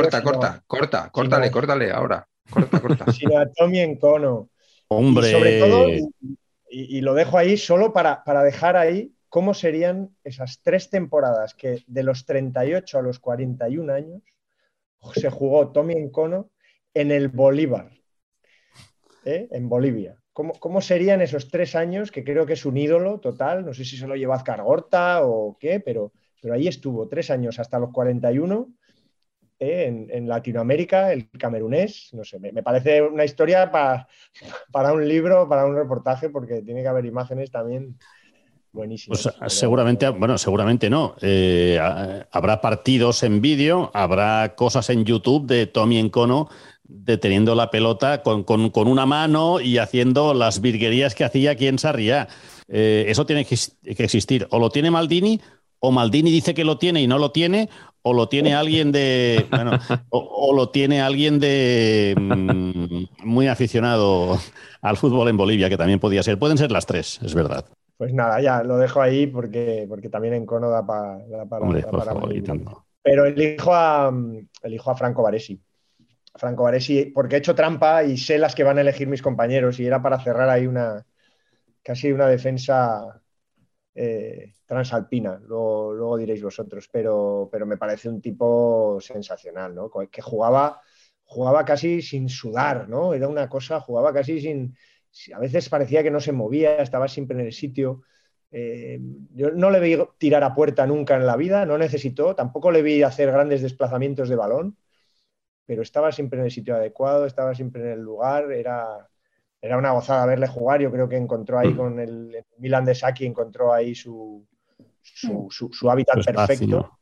Córtale ahora. Corta. Sino a Tommy Nkono. Hombre. Y sobre todo, y lo dejo ahí solo para dejar ahí cómo serían esas 3 temporadas que de los 38 a los 41 años se jugó Tommy Nkono en el Bolívar, en Bolivia. ¿Cómo serían esos 3 años? Que creo que es un ídolo total. No sé si se lo lleva Azcar Gorta o qué, pero ahí estuvo 3 años hasta los 41 en Latinoamérica, el camerunés. No sé, me parece una historia para un libro, para un reportaje, porque tiene que haber imágenes también buenísimas. Pues seguramente no. Habrá partidos en vídeo, habrá cosas en YouTube de Tommy Nkono deteniendo la pelota con una mano y haciendo las virguerías que hacía aquí en Sarriá. Eso tiene que existir. O lo tiene Maldini, o Maldini dice que lo tiene y no lo tiene, o lo tiene alguien de... Bueno, o lo tiene alguien de muy aficionado al fútbol en Bolivia, que también podía ser. Pueden ser las 3, es verdad. Pues nada, ya lo dejo ahí porque también Nkono da para... Hombre, por favor, pero elijo a Franco Baresi. Franco Baresi, porque he hecho trampa y sé las que van a elegir mis compañeros, y era para cerrar ahí casi una defensa transalpina. Luego diréis vosotros, pero me parece un tipo sensacional, ¿no? Que jugaba casi sin sudar, ¿no? Era una cosa, jugaba casi sin... A veces parecía que no se movía, estaba siempre en el sitio. Yo no le vi tirar a puerta nunca en la vida, no necesitó, tampoco le vi hacer grandes desplazamientos de balón, pero estaba siempre en el sitio adecuado, estaba siempre en el lugar. Era una gozada verle jugar. Yo creo que encontró ahí con el Milan de Sacchi, encontró ahí su hábitat perfecto.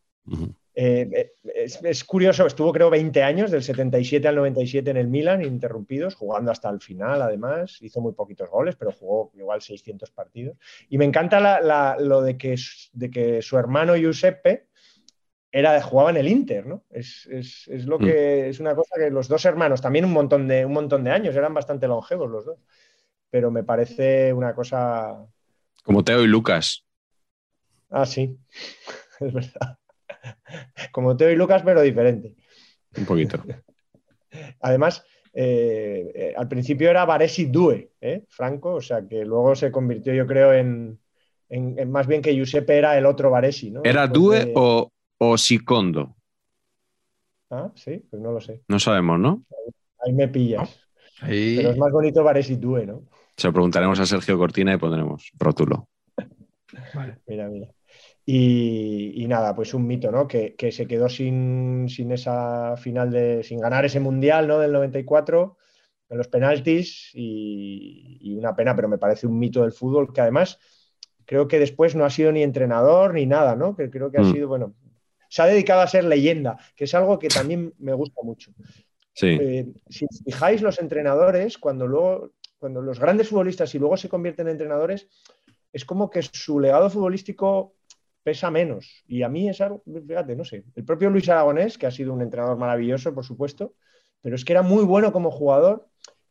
Es curioso, estuvo creo 20 años, del 77 al 97 en el Milan, ininterrumpidos, jugando hasta el final además. Hizo muy poquitos goles, pero jugó igual 600 partidos. Y me encanta lo de que su hermano Giuseppe jugaba en el Inter, ¿no? Es lo que es una cosa que los dos hermanos, también un montón de años, eran bastante longevos los dos. Pero me parece una cosa... Como Teo y Lucas. Ah, sí, es verdad. Como Teo y Lucas, pero diferente. Un poquito. Además, al principio era Baresi Due, Franco, o sea que luego se convirtió, yo creo, en más bien que Giuseppe era el otro Baresi, ¿no? ¿Era Due o Sicondo? Ah, sí, pues no lo sé. No sabemos, ¿no? Ahí me pillas. Ahí... Pero es más bonito Baresi Due, ¿no? Se lo preguntaremos a Sergio Cortina y pondremos rótulo. Vale. Mira. Y nada, pues un mito, ¿no? Que se quedó sin esa final sin ganar ese mundial, ¿no? Del 94 en los penaltis, y una pena, pero me parece un mito del fútbol, que además creo que después no ha sido ni entrenador ni nada, ¿no? Que creo que ha sido, bueno, se ha dedicado a ser leyenda, que es algo que también me gusta mucho. Sí. Si os fijáis, los entrenadores, cuando los grandes futbolistas y luego se convierten en entrenadores, es como que su legado futbolístico pesa menos. Y a mí es algo, fíjate, no sé, el propio Luis Aragonés, que ha sido un entrenador maravilloso, por supuesto, pero es que era muy bueno como jugador,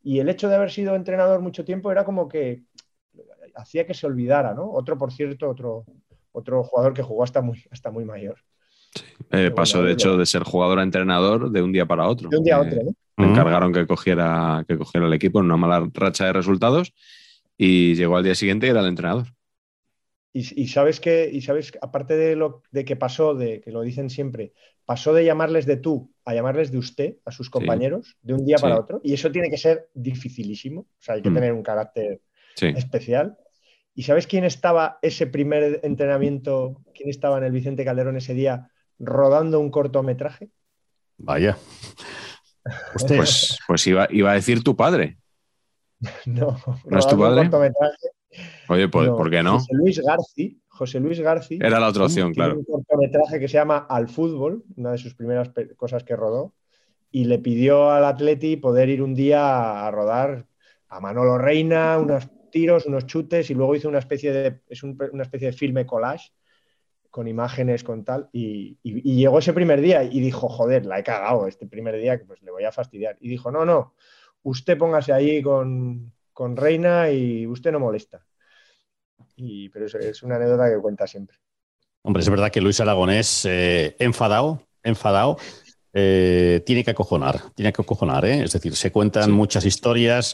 Y el hecho de haber sido entrenador mucho tiempo era como que hacía que se olvidara, ¿no? Por cierto, otro jugador que jugó hasta muy mayor. Sí. Pasó, de hecho, de ser jugador a entrenador de un día para otro. De un día a otro, ¿no? Me encargaron que cogiera el equipo en una mala racha de resultados y llegó al día siguiente y era el entrenador. Y sabes, aparte de que pasó, de que lo dicen siempre, pasó de llamarles de tú a llamarles de usted a sus compañeros de un día para otro. Y eso tiene que ser dificilísimo. O sea, hay que tener un carácter especial. ¿Y sabes quién estaba ese primer entrenamiento? ¿Quién estaba en el Vicente Calderón ese día rodando un cortometraje? Vaya. Pues iba a decir tu padre. No es tu padre. Un cortometraje. Oye, pues, ¿por qué no? José Luis Garci. Era la otra opción, claro. Un cortometraje que se llama Al Fútbol, una de sus primeras cosas que rodó, y le pidió al Atleti poder ir un día a rodar a Manolo Reina, unos tiros, unos chutes, y luego hizo una especie de filme collage con imágenes, con tal, y llegó ese primer día y dijo, joder, la he cagado este primer día, que pues le voy a fastidiar. Y dijo, no, usted póngase ahí con Reina y usted no molesta. Pero es una anécdota que cuenta siempre. Hombre, es verdad que Luis Aragonés, enfadado, tiene que acojonar, ¿eh? Es decir, se cuentan muchas historias.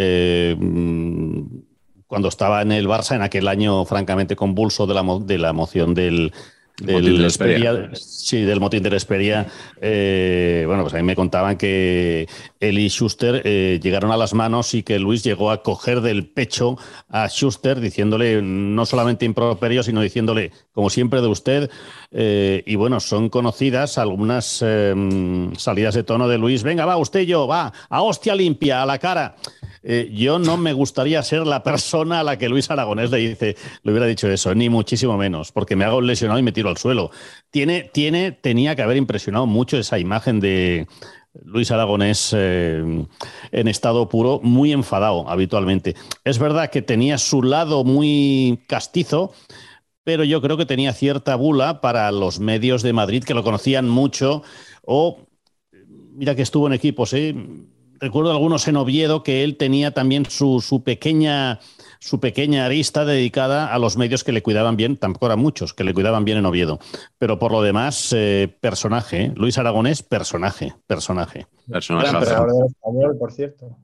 Cuando estaba en el Barça, en aquel año francamente convulso de la moción del Esperia. Sí, del motín del Esperia. Bueno, pues a mí me contaban que él y Schuster llegaron a las manos y que Luis llegó a coger del pecho a Schuster diciéndole no solamente improperio, sino diciéndole, como siempre de usted. Y bueno, son conocidas algunas salidas de tono de Luis. Venga, va, usted y yo, va, a hostia limpia, a la cara. Yo no me gustaría ser la persona a la que Luis Aragonés le hubiera dicho eso, ni muchísimo menos, porque me hago un lesionado y me tiro al suelo. Tenía que haber impresionado mucho esa imagen de Luis Aragonés en estado puro, muy enfadado habitualmente. Es verdad que tenía su lado muy castizo, pero yo creo que tenía cierta bula para los medios de Madrid que lo conocían mucho. Mira que estuvo en equipos, recuerdo algunos en Oviedo que él tenía también su pequeña arista dedicada a los medios que le cuidaban bien, tampoco eran muchos, que le cuidaban bien en Oviedo. Pero por lo demás, personaje. Luis Aragonés, personaje. Gran entrenador del Español, por cierto.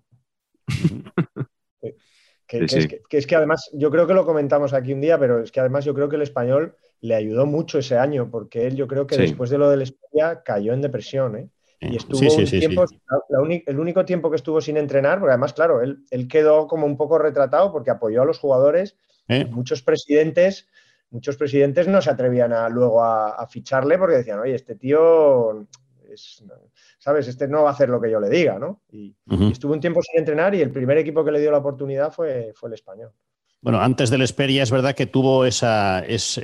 Es que además, yo creo que lo comentamos aquí un día, pero es que además yo creo que el Español le ayudó mucho ese año, porque él yo creo que después de lo del España cayó en depresión, ¿eh? Y estuvo un tiempo, el único tiempo que estuvo sin entrenar, porque además, claro, él quedó como un poco retratado porque apoyó a los jugadores. Muchos presidentes no se atrevían luego a ficharle porque decían, oye, este tío, ¿sabes? Este no va a hacer lo que yo le diga, ¿no? Y estuvo un tiempo sin entrenar y el primer equipo que le dio la oportunidad fue el Español. Bueno, antes del Esperia es verdad que tuvo esa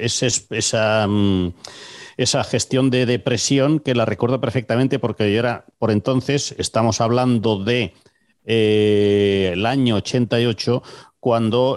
gestión de depresión que la recuerdo perfectamente porque yo era, por entonces, estamos hablando de el año 88, cuando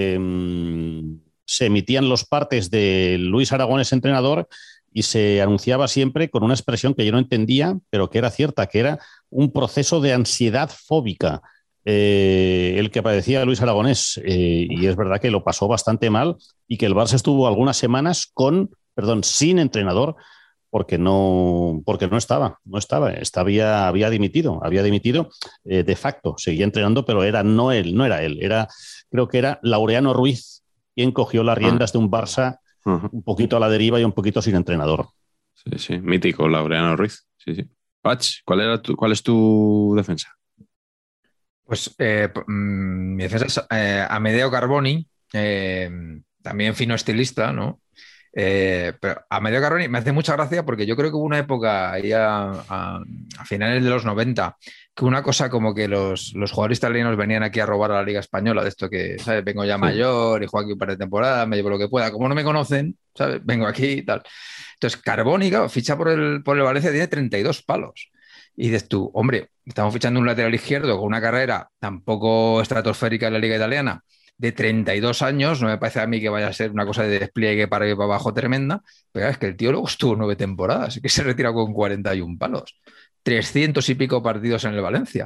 se emitían los partes de Luis Aragonés entrenador y se anunciaba siempre con una expresión que yo no entendía, pero que era cierta, que era un proceso de ansiedad fóbica. El que padecía Luis Aragonés, y es verdad que lo pasó bastante mal y que el Barça estuvo algunas semanas sin entrenador porque no estaba, había dimitido de facto, seguía entrenando, pero no era él, creo que era Laureano Ruiz quien cogió las riendas de un Barça un poquito a la deriva y un poquito sin entrenador. Sí, mítico Laureano Ruiz. Sí. Patch, ¿cuál es tu defensa? Pues mi defensa es Amedeo Carboni, también fino estilista, ¿no? Pero Amedeo Carboni me hace mucha gracia porque yo creo que hubo una época ahí a finales de los 90 que una cosa como que los jugadores italianos venían aquí a robar a la Liga Española, de esto que, ¿sabes? Vengo ya mayor y juego aquí un par de temporadas, me llevo lo que pueda. Como no me conocen, ¿sabes? Vengo aquí y tal. Entonces Carboni, claro, ficha por el Valencia, tiene 32 palos. Y dices tú, hombre, estamos fichando un lateral izquierdo con una carrera tampoco estratosférica en la Liga Italiana de 32 años, no me parece a mí que vaya a ser una cosa de despliegue para arriba y para abajo tremenda, pero es que el tío luego estuvo 9 temporadas y que se retira con 41 palos, 300 y pico partidos en el Valencia. O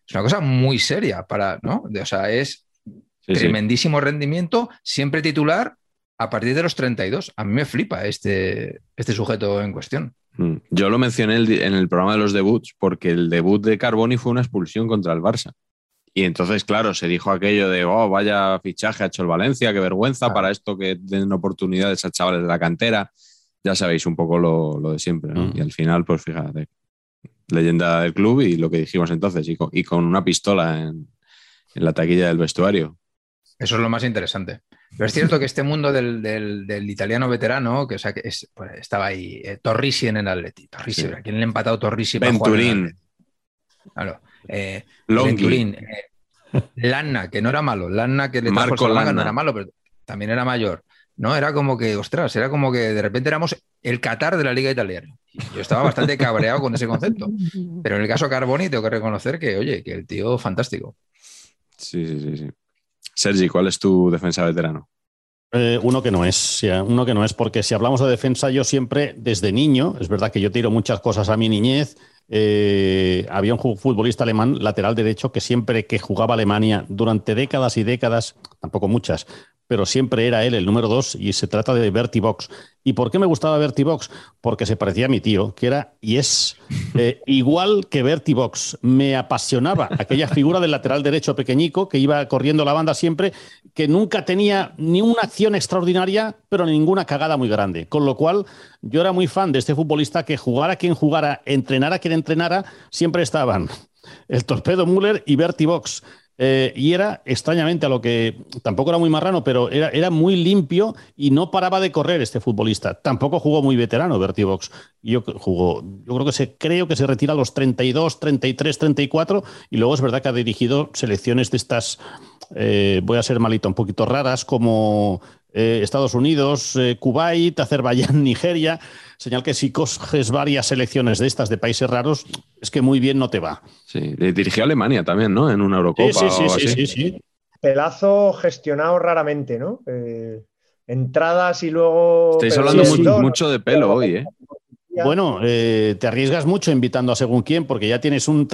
Es una cosa muy seria ¿no? O sea, es tremendísimo rendimiento, siempre titular a partir de los 32. A mí me flipa este sujeto en cuestión. Yo lo mencioné en el programa de los debuts porque el debut de Carboni fue una expulsión contra el Barça. Y entonces, claro, se dijo aquello de vaya fichaje ha hecho el Valencia, qué vergüenza para esto que den oportunidades a chavales de la cantera. Ya sabéis un poco lo de siempre, ¿no? Y al final, pues fíjate, leyenda del club y lo que dijimos entonces, y con una pistola en la taquilla del vestuario. Eso es lo más interesante. Pero es cierto que este mundo del italiano veterano, que, o sea, que pues estaba ahí Torrisi en el Atleti. Torrisi, ¿a quién le ha empatado Torrisi? Venturín. Claro. Venturín. Lanna, que no era malo. Lanna, que le trajo el Salamanca, no era malo, pero también era mayor. ¿No? Era como que, ostras, era como que de repente éramos el Qatar de la Liga Italiana. Yo estaba bastante cabreado con ese concepto. Pero en el caso de Carboni tengo que reconocer que, oye, que el tío fantástico. Sí. Sergi, ¿cuál es tu defensa veterano? Uno que no es, porque si hablamos de defensa, yo siempre, desde niño, es verdad que yo tiro muchas cosas a mi niñez, había un futbolista alemán, lateral derecho, que siempre que jugaba Alemania durante décadas y décadas, tampoco muchas, pero siempre era él el número 2 y se trata de Bertie Box. ¿Y por qué me gustaba Bertie Box? Porque se parecía a mi tío, que era y es igual que Bertie Box. Me apasionaba aquella figura del lateral derecho pequeñico que iba corriendo la banda siempre, que nunca tenía ni una acción extraordinaria, pero ninguna cagada muy grande. Con lo cual, yo era muy fan de este futbolista que jugara quien jugara, entrenara quien entrenara, siempre estaban el Torpedo Müller y Bertie Box. Y era, extrañamente, a lo que tampoco era muy marrano, pero era muy limpio y no paraba de correr este futbolista. Tampoco jugó muy veterano Bertie Box. Yo creo que se retira a los 32, 33, 34 y luego es verdad que ha dirigido selecciones de estas, voy a ser malito, un poquito raras, como Estados Unidos, Kuwait, Azerbaiyán, Nigeria. Señal que si coges varias selecciones de estas de países raros, es que muy bien no te va. Sí, dirigió a Alemania también, ¿no? En una Eurocopa Sí. Pelazo gestionado raramente, ¿no? Entradas y luego... Estáis hablando mucho de pelo hoy, ¿eh? Bueno, te arriesgas mucho invitando a según quién, porque ya tienes un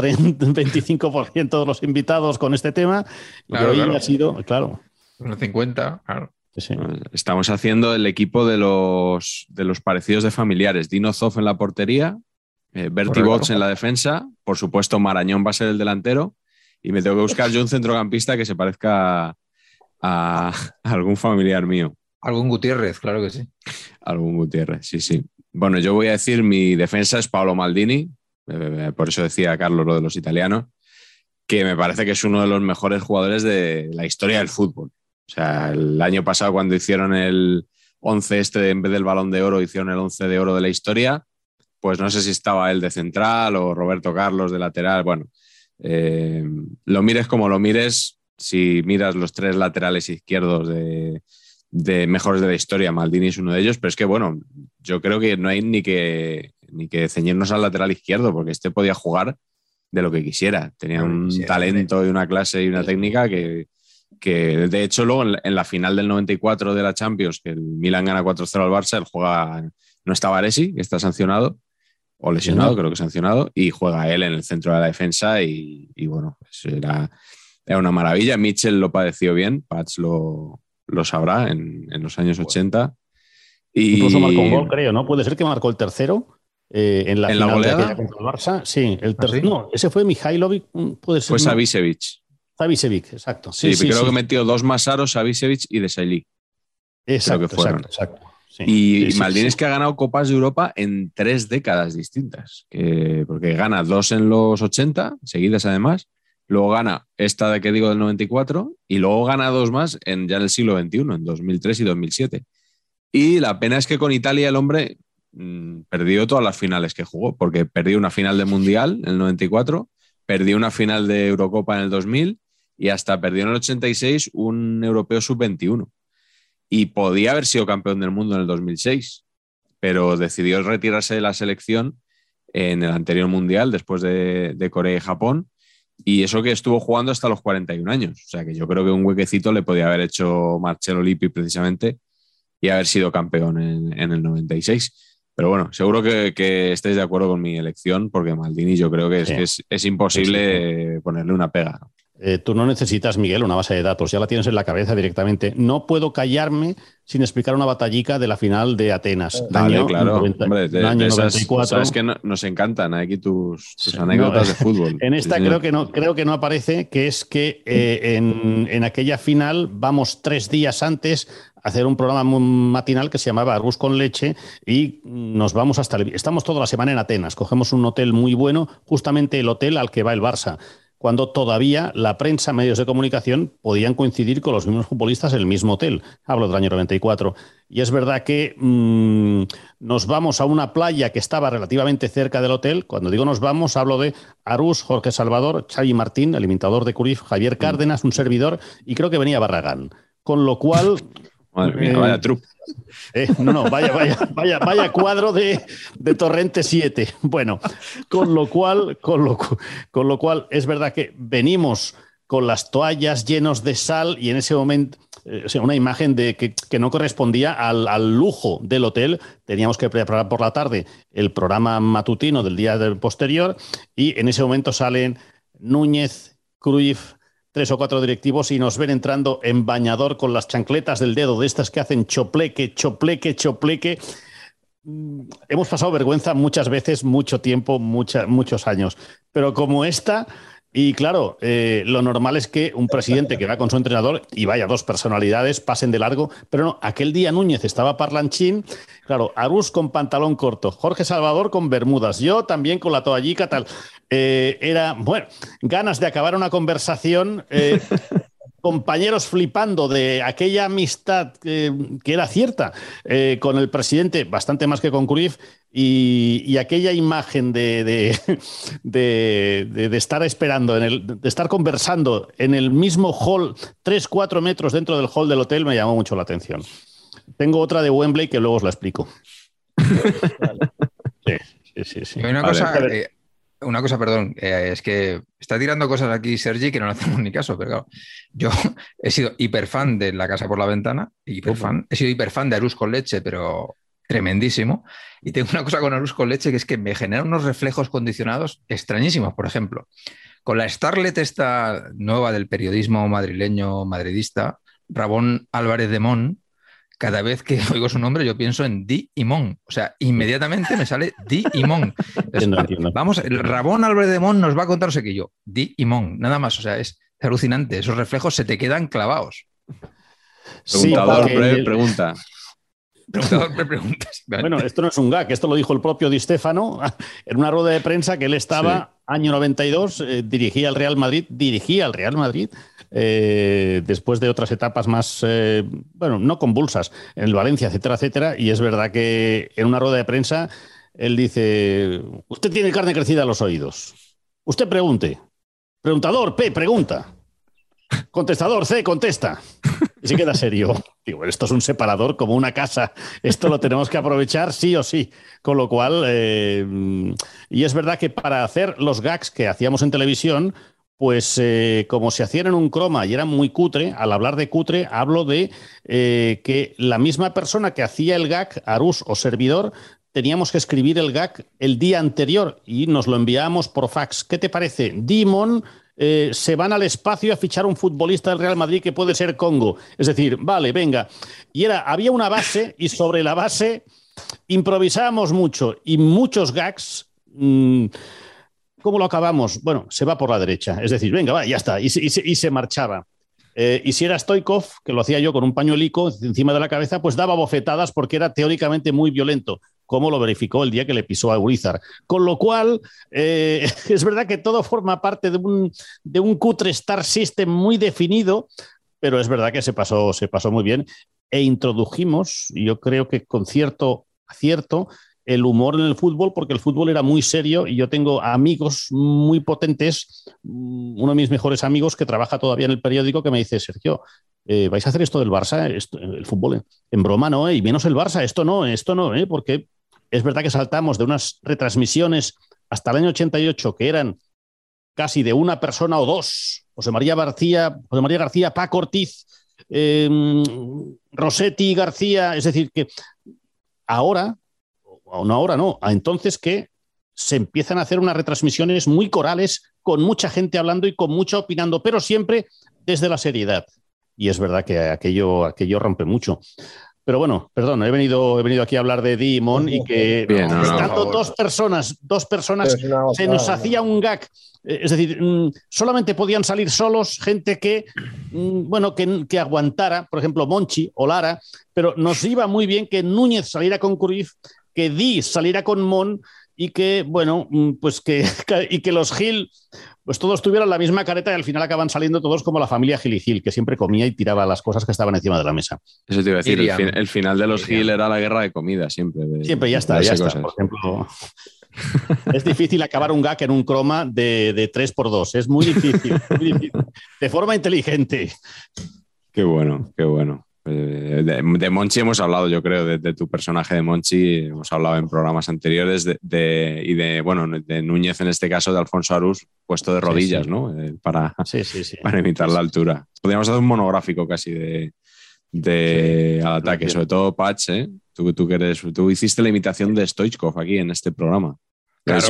25% de los invitados con este tema. Claro, y hoy ha sido, claro. Unos 50, claro. Sí. Estamos haciendo el equipo de los parecidos de familiares. Dino Zoff en la portería, Bertie Box en la defensa, por supuesto Marañón va a ser el delantero y me tengo que buscar yo un centrocampista que se parezca a algún familiar mío. Algún Gutiérrez, claro que sí. Algún Gutiérrez, sí. Bueno, yo voy a decir mi defensa es Paolo Maldini, por eso decía Carlos lo de los italianos, que me parece que es uno de los mejores jugadores de la historia del fútbol. O sea, el año pasado cuando hicieron el 11 en vez del Balón de Oro, hicieron el 11 de oro de la historia, pues no sé si estaba él de central o Roberto Carlos de lateral. Bueno, lo mires como lo mires, si miras los 3 laterales izquierdos de mejores de la historia, Maldini es uno de ellos, pero es que bueno, yo creo que no hay ni que ceñirnos al lateral izquierdo, porque este podía jugar de lo que quisiera. Tenía un talento y una clase y una técnica que de hecho luego en la final del 94 de la Champions, que el Milan gana 4-0 al Barça, él juega, no está Baresi, que está sancionado, o lesionado, creo que sancionado, y juega él en el centro de la defensa y bueno, pues era una maravilla. Mitchell lo padeció bien, Pats lo sabrá en los años 80. Incluso marcó un gol, creo, ¿no? Puede ser que marcó el tercero en la final goleada contra el Barça. Sí, el tercero. ¿Sí? No, ese fue Mihailovic, puede ser. Fue Savicevic. Savicevic, exacto. Sí, creo que metió 2 más aros, Savicevic y Desailly. Exacto. Sí, y Maldini es que ha ganado Copas de Europa en 3 décadas distintas, porque gana 2 en los 80, seguidas además, luego gana esta de que digo del 94 y luego gana 2 más ya en el siglo XXI, en 2003 y 2007. Y la pena es que con Italia el hombre perdió todas las finales que jugó, porque perdió una final de Mundial en el 94, perdió una final de Eurocopa en el 2000 y hasta perdió en el 86 un europeo sub-21. Y podía haber sido campeón del mundo en el 2006, pero decidió retirarse de la selección en el anterior mundial, después de Corea y Japón, y eso que estuvo jugando hasta los 41 años. O sea que yo creo que un huequecito le podía haber hecho Marcello Lippi precisamente y haber sido campeón en el 96. Pero bueno, seguro que estáis de acuerdo con mi elección, porque Maldini yo creo que es imposible ponerle una pega. Tú no necesitas, Miguel, una base de datos, ya la tienes en la cabeza directamente. No puedo callarme sin explicar una batallica de la final de Atenas. Vale, claro. Hombre, de año 94. Sabes que nos encantan aquí tus anécdotas de fútbol. En esta creo que no aparece, que es que en aquella final vamos 3 días antes a hacer un programa matinal que se llamaba Arús con leche y nos vamos estamos toda la semana en Atenas. Cogemos un hotel muy bueno, justamente el hotel al que va el Barça, cuando todavía la prensa, medios de comunicación, podían coincidir con los mismos futbolistas en el mismo hotel. Hablo del año 94. Y es verdad que nos vamos a una playa que estaba relativamente cerca del hotel. Cuando digo nos vamos, hablo de Arús, Jorge Salvador, Xavi Martín, el imitador de Cruyff, Javier Cárdenas, un servidor, y creo que venía Barragán. Con lo cual... Madre mía, vaya truco. Vaya cuadro de Torrente 7. Bueno, con lo cual es verdad que venimos con las toallas llenos de sal y en ese momento, una imagen de que no correspondía al lujo del hotel. Teníamos que preparar por la tarde el programa matutino del día posterior y en ese momento salen Núñez, Cruyff, 3 o 4 directivos y nos ven entrando en bañador con las chancletas del dedo de estas que hacen chopleque. Hemos pasado vergüenza muchas veces, mucho tiempo, muchos años. Pero como esta, y claro, lo normal es que un presidente que va con su entrenador y vaya 2 personalidades pasen de largo, pero no, aquel día Núñez estaba parlanchín, claro, Arús con pantalón corto, Jorge Salvador con bermudas, yo también con la toallica tal. Era, bueno, ganas de acabar una conversación, compañeros flipando de aquella amistad que era cierta con el presidente, bastante más que con Cruyff, y aquella imagen de estar esperando, de estar conversando en el mismo hall, 3-4 metros dentro del hall del hotel, me llamó mucho la atención. Tengo otra de Wembley que luego os la explico. Sí. Hay una cosa, perdón, es que está tirando cosas aquí Sergi que no le hacemos ni caso, pero claro, yo he sido hiperfan de La Casa por la Ventana, he sido hiperfan de Arús con leche, pero tremendísimo, y tengo una cosa con Arús con leche que es que me genera unos reflejos condicionados extrañísimos. Por ejemplo, con la Starlet esta nueva del periodismo madrileño madridista, Ramón Álvarez de Mon, cada vez que oigo su nombre yo pienso en Di y Mon. O sea, inmediatamente me sale Di y Mon. Entiendo. Vamos, el Ramón Álvarez de Mon nos va a contar, no sé qué yo. Di y Mon, nada más. O sea, es alucinante. Esos reflejos se te quedan clavados. Preguntador pregunta. Preguntador preguntas. Bueno, esto no es un gag, esto lo dijo el propio Di Stéfano en una rueda de prensa que él estaba, año 92, dirigía al Real Madrid, después de otras etapas más, no convulsas, en el Valencia, etcétera, y es verdad que en una rueda de prensa él dice: usted tiene carne crecida a los oídos, usted pregunte, preguntador, P, pregunta, contestador, C, contesta, y se queda serio. Digo, esto es un separador como una casa, esto lo tenemos que aprovechar sí o sí, con lo cual, y es verdad que para hacer los gags que hacíamos en televisión, pues como se hacían en un croma y era muy cutre, al hablar de cutre hablo de que la misma persona que hacía el gag, Arús o servidor, teníamos que escribir el gag el día anterior y nos lo enviábamos por fax. ¿Qué te parece? Dimon, se van al espacio a fichar un futbolista del Real Madrid que puede ser Congo. Es decir, vale, venga. Y había una base y sobre la base improvisábamos mucho y muchos gags. ¿Cómo lo acabamos? Bueno, se va por la derecha. Es decir, venga, va, ya está. Y se marchaba. Y si era Stoikov, que lo hacía yo con un pañuelico encima de la cabeza, pues daba bofetadas porque era teóricamente muy violento, como lo verificó el día que le pisó a Urizar. Con lo cual, es verdad que todo forma parte de un cutre Star System muy definido, pero es verdad que se pasó muy bien. E introdujimos, yo creo que con cierto acierto, el humor en el fútbol, porque el fútbol era muy serio y yo tengo amigos muy potentes, uno de mis mejores amigos que trabaja todavía en el periódico que me dice: Sergio, ¿vais a hacer esto del Barça? El fútbol en broma no, y menos el Barça, esto no, porque es verdad que saltamos de unas retransmisiones hasta el año 88 que eran casi de una persona o dos, José María García, Paco Ortiz, Rossetti García, es decir que ahora no ahora no, a entonces que se empiezan a hacer unas retransmisiones muy corales, con mucha gente hablando y con mucha opinando, pero siempre desde la seriedad. Y es verdad que aquello rompe mucho. Pero bueno, perdón, he venido aquí a hablar de Di y Mon y que estando dos personas se nos hacía un gag. Es decir, solamente podían salir solos gente que aguantara, por ejemplo, Monchi o Lara, pero nos iba muy bien que Núñez saliera con Cruyff, que Di saliera con Mon y que, bueno, pues que los Gil, pues todos tuvieran la misma careta y al final acaban saliendo todos como la familia Gil y Gil, que siempre comía y tiraba las cosas que estaban encima de la mesa. Eso te iba a decir, el final de los Gil era la guerra de comida, siempre. Siempre, ya está. Por ejemplo, es difícil acabar un gag en un croma de 3x2, es muy difícil, de forma inteligente. Qué bueno. De Monchi hemos hablado, yo creo, de tu personaje de Monchi, hemos hablado en programas anteriores de Núñez, en este caso de Alfonso Arús, puesto de rodillas, sí. ¿No? Para imitar la altura. Podríamos hacer un monográfico casi al ataque, sobre todo Patch, ¿eh? Tú hiciste la imitación de Stoichkov aquí en este programa. Claro,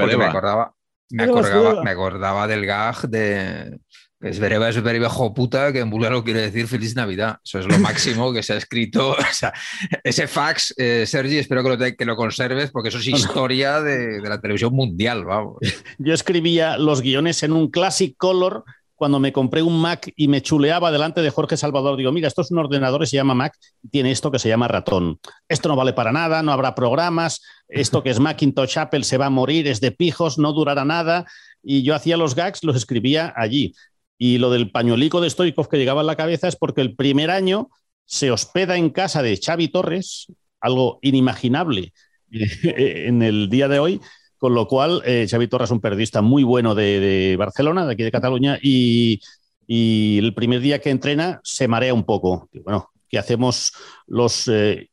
me acordaba del gag de Zvereva es hijo puta, que en búlgaro quiere decir feliz Navidad. Eso es lo máximo que se ha escrito. O sea, ese fax, Sergi, espero que lo conserves porque eso es historia de la televisión mundial, vamos. Yo escribía los guiones en un Classic Color cuando me compré un Mac y me chuleaba delante de Jorge Salvador. Digo, mira, esto es un ordenador, se llama Mac, tiene esto que se llama ratón. Esto no vale para nada, no habrá programas, esto que es Macintosh Apple se va a morir, es de pijos, no durará nada. Y yo hacía los gags, los escribía allí. Y lo del pañuelico de Stoichkov que llegaba en la cabeza es porque el primer año se hospeda en casa de Xavi Torres, algo inimaginable en el día de hoy, con lo cual Xavi Torres es un periodista muy bueno de Barcelona, de aquí de Cataluña, y el primer día que entrena se marea un poco. Bueno, ¿qué hacemos los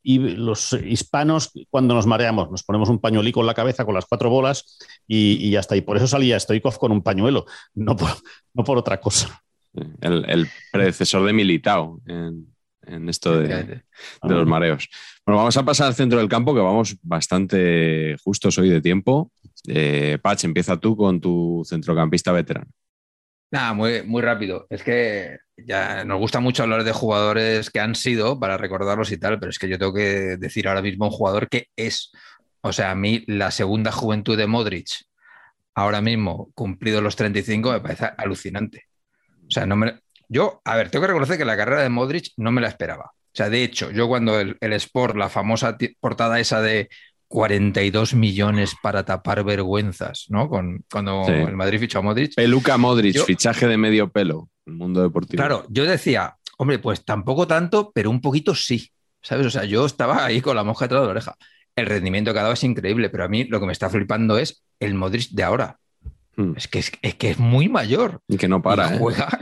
hispanos cuando nos mareamos? Nos ponemos un pañuelico en la cabeza con las 4 bolas y ya está. Y por eso salía Stoichkov con un pañuelo, no por otra cosa. El predecesor de Militao en esto de los mareos. Bueno, vamos a pasar al centro del campo, que vamos bastante justos hoy de tiempo. Patch, empieza tú con tu centrocampista veterano. Nada, muy rápido. Es que ya nos gusta mucho hablar de jugadores que han sido para recordarlos y tal, pero es que yo tengo que decir ahora mismo un jugador que es. O sea, a mí la segunda juventud de Modric, ahora mismo cumplido los 35, me parece alucinante. O sea, tengo que reconocer que la carrera de Modric no me la esperaba. O sea, de hecho, yo cuando el Sport, la famosa portada esa de 42 millones para tapar vergüenzas, ¿no? Cuando el Madrid fichó a Modric. Peluca Modric, fichaje de medio pelo, el mundo deportivo. Claro, yo decía, hombre, pues tampoco tanto, pero un poquito sí, ¿sabes? O sea, yo estaba ahí con la mosca detrás de la oreja. El rendimiento que ha dado es increíble, pero a mí lo que me está flipando es el Modric de ahora. Es que es muy mayor. Y que no para,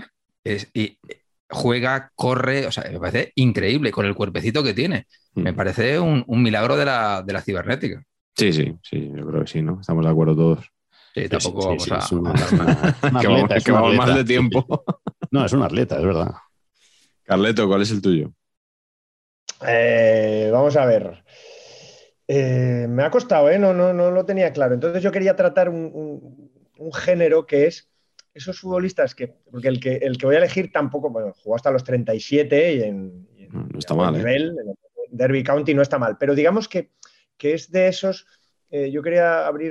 juega, corre, o sea, me parece increíble con el cuerpecito que tiene. Me parece un milagro de la cibernética. Sí, yo creo que sí, ¿no? Estamos de acuerdo todos. Sí, tampoco vamos a... Que vamos mal de tiempo. No, es un atleta, es verdad. Carleto, ¿cuál es el tuyo? Vamos a ver. Me ha costado, no lo tenía claro. Entonces yo quería tratar un género que es esos futbolistas porque el que voy a elegir tampoco, bueno, jugó hasta los 37 y no está mal, nivel, en el Derby County no está mal, pero digamos que es de esos, yo quería abrir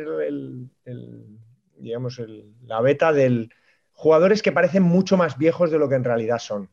la beta de jugadores que parecen mucho más viejos de lo que en realidad son.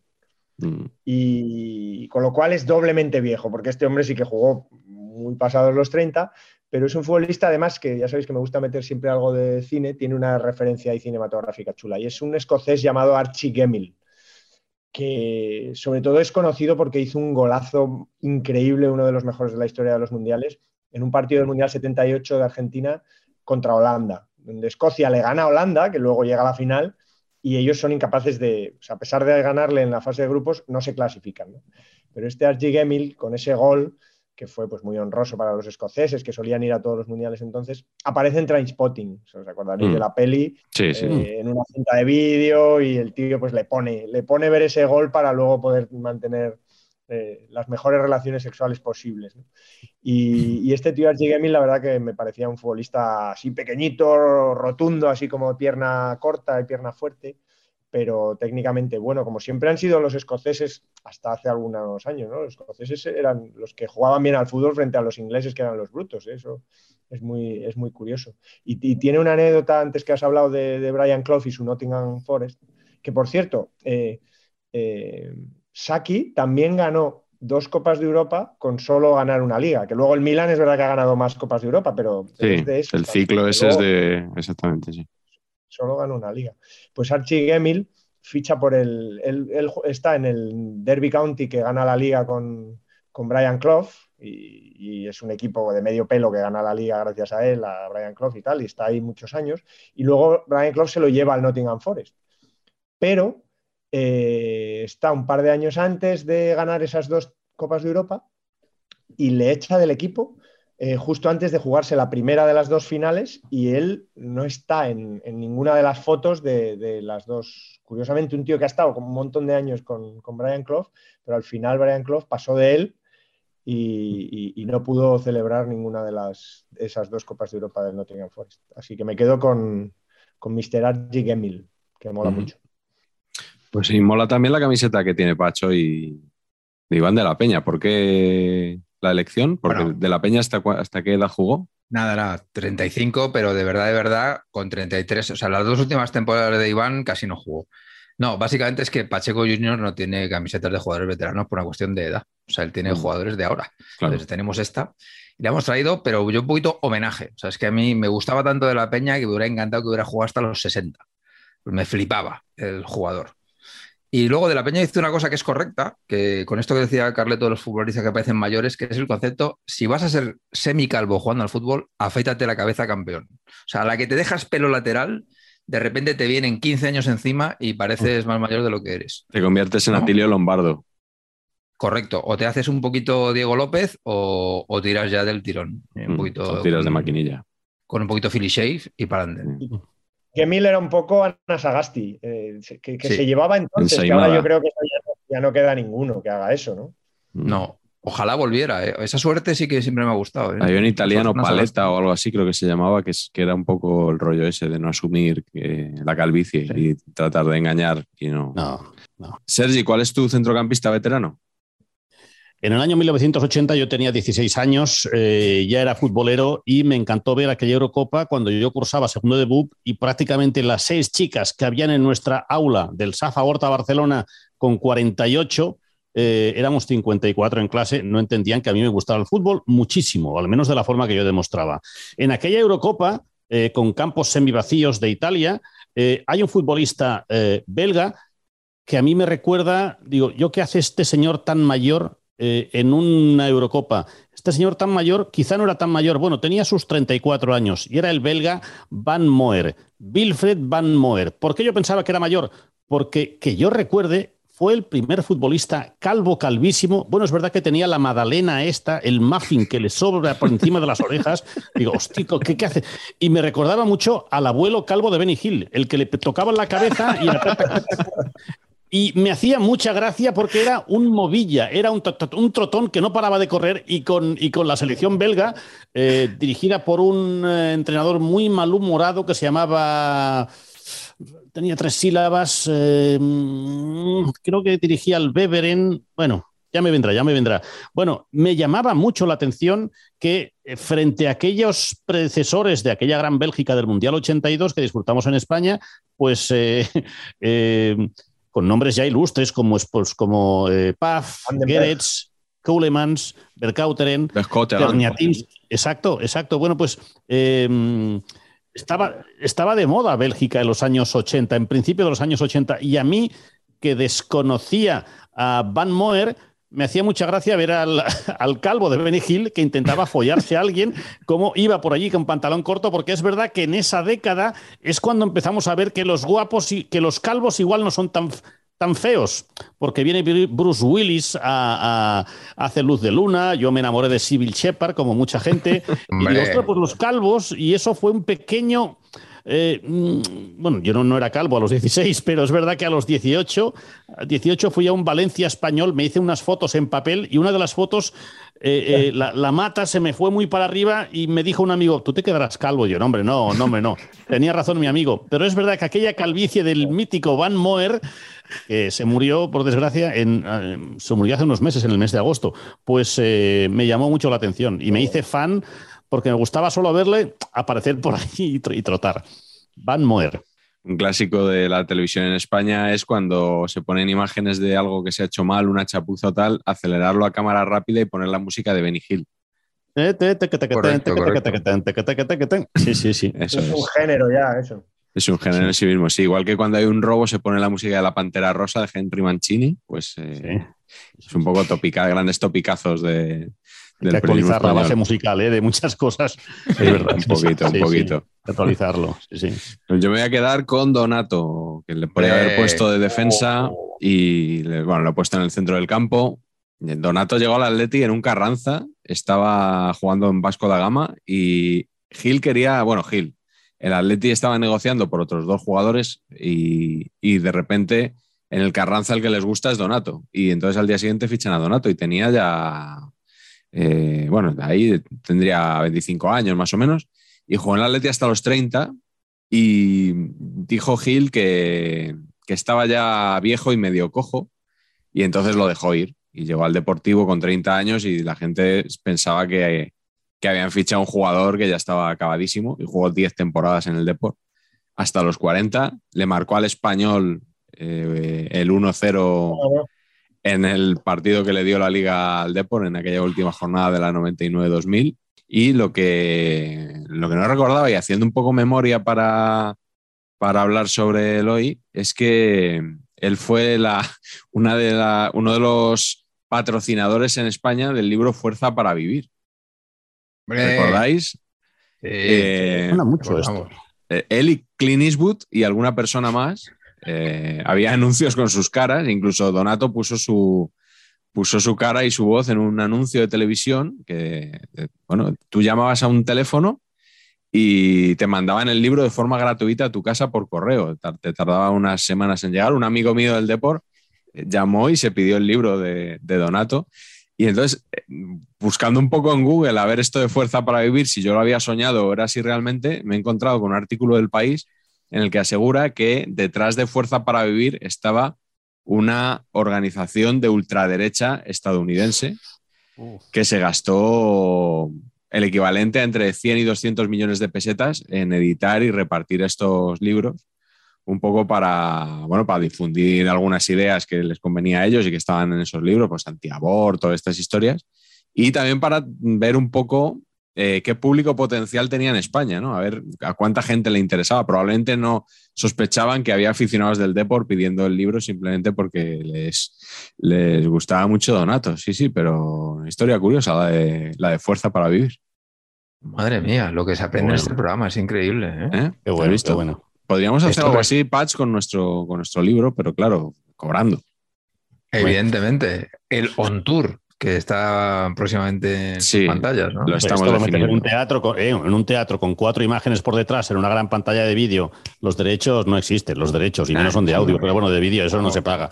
Y con lo cual es doblemente viejo, porque este hombre sí que jugó muy pasados los 30, pero es un futbolista además que ya sabéis que me gusta meter siempre algo de cine, tiene una referencia ahí cinematográfica chula, y es un escocés llamado Archie Gemmill, que sobre todo es conocido porque hizo un golazo increíble, uno de los mejores de la historia de los mundiales, en un partido del Mundial 78 de Argentina contra Holanda, donde Escocia le gana a Holanda, que luego llega a la final, y ellos son incapaces a pesar de ganarle en la fase de grupos, no se clasifican, ¿no? Pero este Archie Gemmill, con ese gol, que fue pues muy honroso para los escoceses, que solían ir a todos los mundiales entonces, aparece en Trainspotting, ¿os acordaréis de la peli? Sí. En una cinta de vídeo, y el tío pues le pone ver ese gol para luego poder mantener las mejores relaciones sexuales posibles, ¿no? Y este tío Archie Gemmill, la verdad que me parecía un futbolista así pequeñito, rotundo, así como de pierna corta y pierna fuerte, pero técnicamente bueno, como siempre han sido los escoceses hasta hace algunos años, ¿no? Los escoceses eran los que jugaban bien al fútbol frente a los ingleses, que eran los brutos, ¿eh? Eso es muy curioso. Y tiene una anécdota, antes que has hablado de Brian Clough y su Nottingham Forest, que por cierto, Saki también ganó 2 Copas de Europa con solo ganar una liga, que luego el Milan es verdad que ha ganado más Copas de Europa, pero sí, es de eso, el ciclo ese es de... Exactamente, sí. Solo ganó una liga. Pues Archie Gemmill ficha por él está en el Derby County, que gana la liga con Brian Clough, y es un equipo de medio pelo que gana la liga gracias a él, a Brian Clough y tal, y está ahí muchos años, y luego Brian Clough se lo lleva al Nottingham Forest. Pero está un par de años antes de ganar esas 2 Copas de Europa y le echa del equipo justo antes de jugarse la primera de las 2 finales, y él no está en ninguna de las fotos de las 2. Curiosamente, un tío que ha estado con un montón de años con Brian Clough, pero al final Brian Clough pasó de él y no pudo celebrar ninguna de esas 2 Copas de Europa del Nottingham Forest. Así que me quedo con Mr. Archie Gemmill, que mola mucho. Pues sí, mola también la camiseta que tiene Pacho y de Iván de la Peña. ¿Por qué la elección? Porque de la Peña ¿hasta qué edad jugó? Nada, era 35, pero de verdad, con 33. O sea, las 2 últimas temporadas de Iván casi no jugó. No, básicamente es que Pacheco Junior no tiene camisetas de jugadores veteranos por una cuestión de edad. O sea, él tiene jugadores de ahora. Claro. Entonces tenemos esta. Y la hemos traído, pero yo un poquito homenaje. O sea, es que a mí me gustaba tanto de la Peña que me hubiera encantado que hubiera jugado hasta los 60. Me flipaba el jugador. Y luego de la Peña dice una cosa que es correcta, que con esto que decía Carleto de los futbolistas que parecen mayores, que es el concepto: si vas a ser semicalvo jugando al fútbol, afeítate la cabeza, campeón. O sea, a la que te dejas pelo lateral, de repente te vienen 15 años encima y pareces más mayor de lo que eres. Te conviertes en Atilio Lombardo. Correcto. O te haces un poquito Diego López o tiras ya del tirón. Un poquito, o tiras de maquinilla. Con un poquito Philly Shave y para adelante. Gemmill era un poco Ana Sagasti, que sí, se llevaba entonces, ensaimada. Que ahora yo creo que ya no queda ninguno que haga eso, ¿no? No, ojalá volviera. Esa suerte sí que siempre me ha gustado. Hay un italiano, Paletta o algo así, creo que se llamaba, que era un poco el rollo ese de no asumir la calvicie y tratar de engañar. Y no. Sergi, ¿cuál es tu centrocampista veterano? En el año 1980 yo tenía 16 años, ya era futbolero y me encantó ver aquella Eurocopa cuando yo cursaba segundo de BUP y prácticamente las 6 chicas que habían en nuestra aula del Safa Horta Barcelona con 48, éramos 54 en clase, no entendían que a mí me gustaba el fútbol muchísimo, al menos de la forma que yo demostraba. En aquella Eurocopa, con campos semivacíos de Italia, hay un futbolista belga que a mí me recuerda, digo, ¿yo qué hace este señor tan mayor en una Eurocopa? Este señor tan mayor, quizá no era tan mayor, bueno, tenía sus 34 años y era el belga Van Moer, Wilfred Van Moer. ¿Por qué yo pensaba que era mayor? Porque que yo recuerde, fue el primer futbolista calvísimo. Bueno, es verdad que tenía la magdalena esta, el muffin que le sobra por encima de las orejas. Digo, hostico, ¿qué hace? Y me recordaba mucho al abuelo calvo de Benny Hill, el que le tocaba la cabeza y me hacía mucha gracia porque era un movilla, era un trotón que no paraba de correr y con la selección belga, dirigida por un entrenador muy malhumorado que se llamaba... Tenía 3 sílabas, creo que dirigía al Beveren. Bueno, ya me vendrá. Bueno, me llamaba mucho la atención que frente a aquellos predecesores de aquella gran Bélgica del Mundial 82 que disfrutamos en España, pues... con nombres ya ilustres como Paf, Gerets, Keulemans, Vercauteren, Terniatins. Exacto. Bueno, pues estaba de moda Bélgica en los años 80, en principio de los años 80, y a mí, que desconocía a Van Moer, me hacía mucha gracia ver al calvo de Benny Hill que intentaba follarse a alguien, cómo iba por allí con pantalón corto, porque es verdad que en esa década es cuando empezamos a ver que los guapos y que los calvos igual no son tan feos, porque viene Bruce Willis a hacer Luz de Luna, yo me enamoré de Sybil Shepherd, como mucha gente, y ostras, pues los calvos, y eso fue un pequeño... bueno, yo no era calvo a los 16, pero es verdad que a los 18 fui a un Valencia español, me hice unas fotos en papel y una de las fotos, la mata se me fue muy para arriba y me dijo un amigo, tú te quedarás calvo. Yo, no, hombre, no. Tenía razón mi amigo. Pero es verdad que aquella calvicie del mítico Van Moer, que se murió, por desgracia, se murió hace unos meses, en el mes de agosto, pues me llamó mucho la atención y me hice fan porque me gustaba solo verle aparecer por ahí y trotar. Van Moer. Un clásico de la televisión en España es cuando se ponen imágenes de algo que se ha hecho mal, una chapuza o tal, acelerarlo a cámara rápida y poner la música de Benny Hill. Sí. Eso es un género ya, eso. Es un género en sí mismo, sí. Igual que cuando hay un robo se pone la música de La Pantera Rosa de Henry Mancini, pues es un poco grandes topicazos del que actualizar la base musical de muchas cosas. Es verdad. un poquito. Sí. Actualizarlo, sí. Yo me voy a quedar con Donato, que le podría haber puesto de defensa y lo he puesto en el centro del campo. Donato llegó al Atleti en un Carranza, estaba jugando en Vasco da Gama y Gil, el Atleti estaba negociando por otros 2 jugadores y de repente en el Carranza el que les gusta es Donato. Y entonces al día siguiente fichan a Donato y tenía ya... ahí tendría 25 años más o menos, y jugó en el Atleti hasta los 30 y dijo Gil que estaba ya viejo y medio cojo y entonces lo dejó ir y llegó al Deportivo con 30 años y la gente pensaba que habían fichado a un jugador que ya estaba acabadísimo y jugó 10 temporadas en el Depor hasta los 40, le marcó al Español el 1-0 en el partido que le dio la Liga al Depor en aquella última jornada de la 99-2000. Y lo que no recordaba, y haciendo un poco memoria para hablar sobre él hoy, es que él fue uno de los patrocinadores en España del libro Fuerza para Vivir. ¿Recordáis? Suena mucho esto. Él y Clint Eastwood y alguna persona más. Había anuncios con sus caras, incluso Donato puso su cara y su voz en un anuncio de televisión que, tú llamabas a un teléfono y te mandaban el libro de forma gratuita a tu casa por correo. Te tardaba unas semanas en llegar. Un amigo mío del Depor llamó y se pidió el libro de Donato. Y entonces, buscando un poco en Google a ver esto de Fuerza para Vivir, si yo lo había soñado o era así realmente, me he encontrado con un artículo del País en el que asegura que detrás de Fuerza para Vivir estaba una organización de ultraderecha estadounidense que se gastó el equivalente a entre 100 y 200 millones de pesetas en editar y repartir estos libros, un poco para difundir algunas ideas que les convenía a ellos y que estaban en esos libros, pues antiaborto, estas historias, y también para ver un poco qué público potencial tenía en España, ¿no? A ver a cuánta gente le interesaba. Probablemente no sospechaban que había aficionados del Depor pidiendo el libro simplemente porque les gustaba mucho Donato. Sí, pero historia curiosa la de Fuerza para Vivir. Madre mía, lo que se aprende en este programa es increíble, ¿eh? Qué bueno, qué bueno. Podríamos hacer algo así, Patch, con nuestro libro, pero claro, cobrando. Evidentemente. El On Tour, que está próximamente en pantallas, ¿no? Lo estamos definiendo. En un teatro con 4 imágenes por detrás, en una gran pantalla de vídeo. Los derechos no existen, y menos son de audio, pero bueno, de vídeo eso no se paga.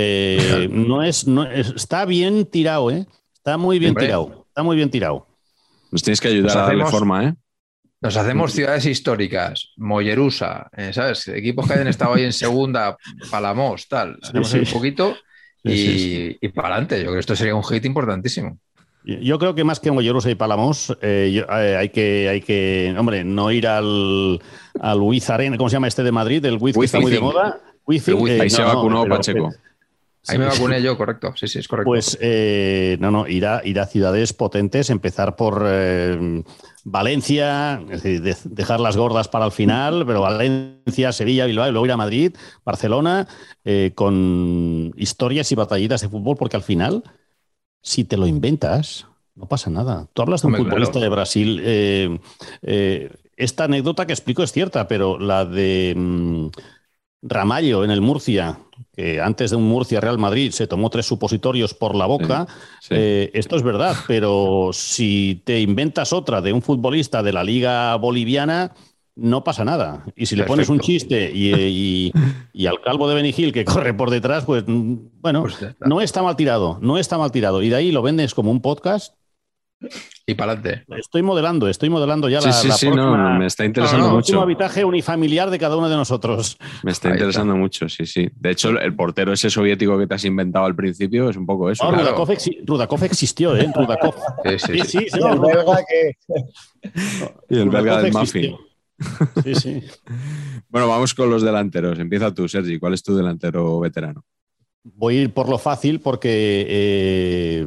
Está bien tirado, ¿eh? Está muy bien tirado. Está muy bien tirado. Nos tienes que ayudar a darle forma, ¿eh? Nos hacemos ciudades históricas, Mollerusa, ¿sabes? Equipos que hayan estado ahí en segunda, Palamos, tal. Hacemos un poquito y para adelante. Yo creo que esto sería un hit importantísimo. Yo creo que más que Mollerusa y Palamos, hay que, hombre, no ir al Wiz Arena, ¿cómo se llama este de Madrid? El Wiz que está muy de moda. Ahí se vacunó Pacheco. Ahí me vacuné yo, correcto. Sí, es correcto. Pues ir a ciudades potentes, empezar por Valencia, es decir, dejar las gordas para el final, pero Valencia, Sevilla, Bilbao y luego ir a Madrid, Barcelona, con historias y batallitas de fútbol, porque al final, si te lo inventas, no pasa nada. Tú hablas de un futbolista de Brasil. Esta anécdota que explico es cierta, pero la de Ramallo en el Murcia, que antes de un Murcia-Real Madrid se tomó 3 supositorios por la boca, esto es verdad, pero si te inventas otra de un futbolista de la Liga Boliviana, no pasa nada. Y si le pones un chiste y al calvo de Benigil que corre por detrás, pues bueno, pues no está mal tirado, no está mal tirado. Y de ahí lo vendes como un podcast. Y para adelante. Estoy modelando ya la próxima, no, me está interesando mucho. El último habitaje unifamiliar de cada uno de nosotros. Me está interesando mucho, sí. De hecho, el portero ese soviético que te has inventado al principio es un poco eso. Claro. Rudakov existió, ¿eh? Rudakov. Sí. El belga que... Y el belga del Muffin. Sí. Bueno, vamos con los delanteros. Empieza tú, Sergi. ¿Cuál es tu delantero veterano? Voy a ir por lo fácil porque,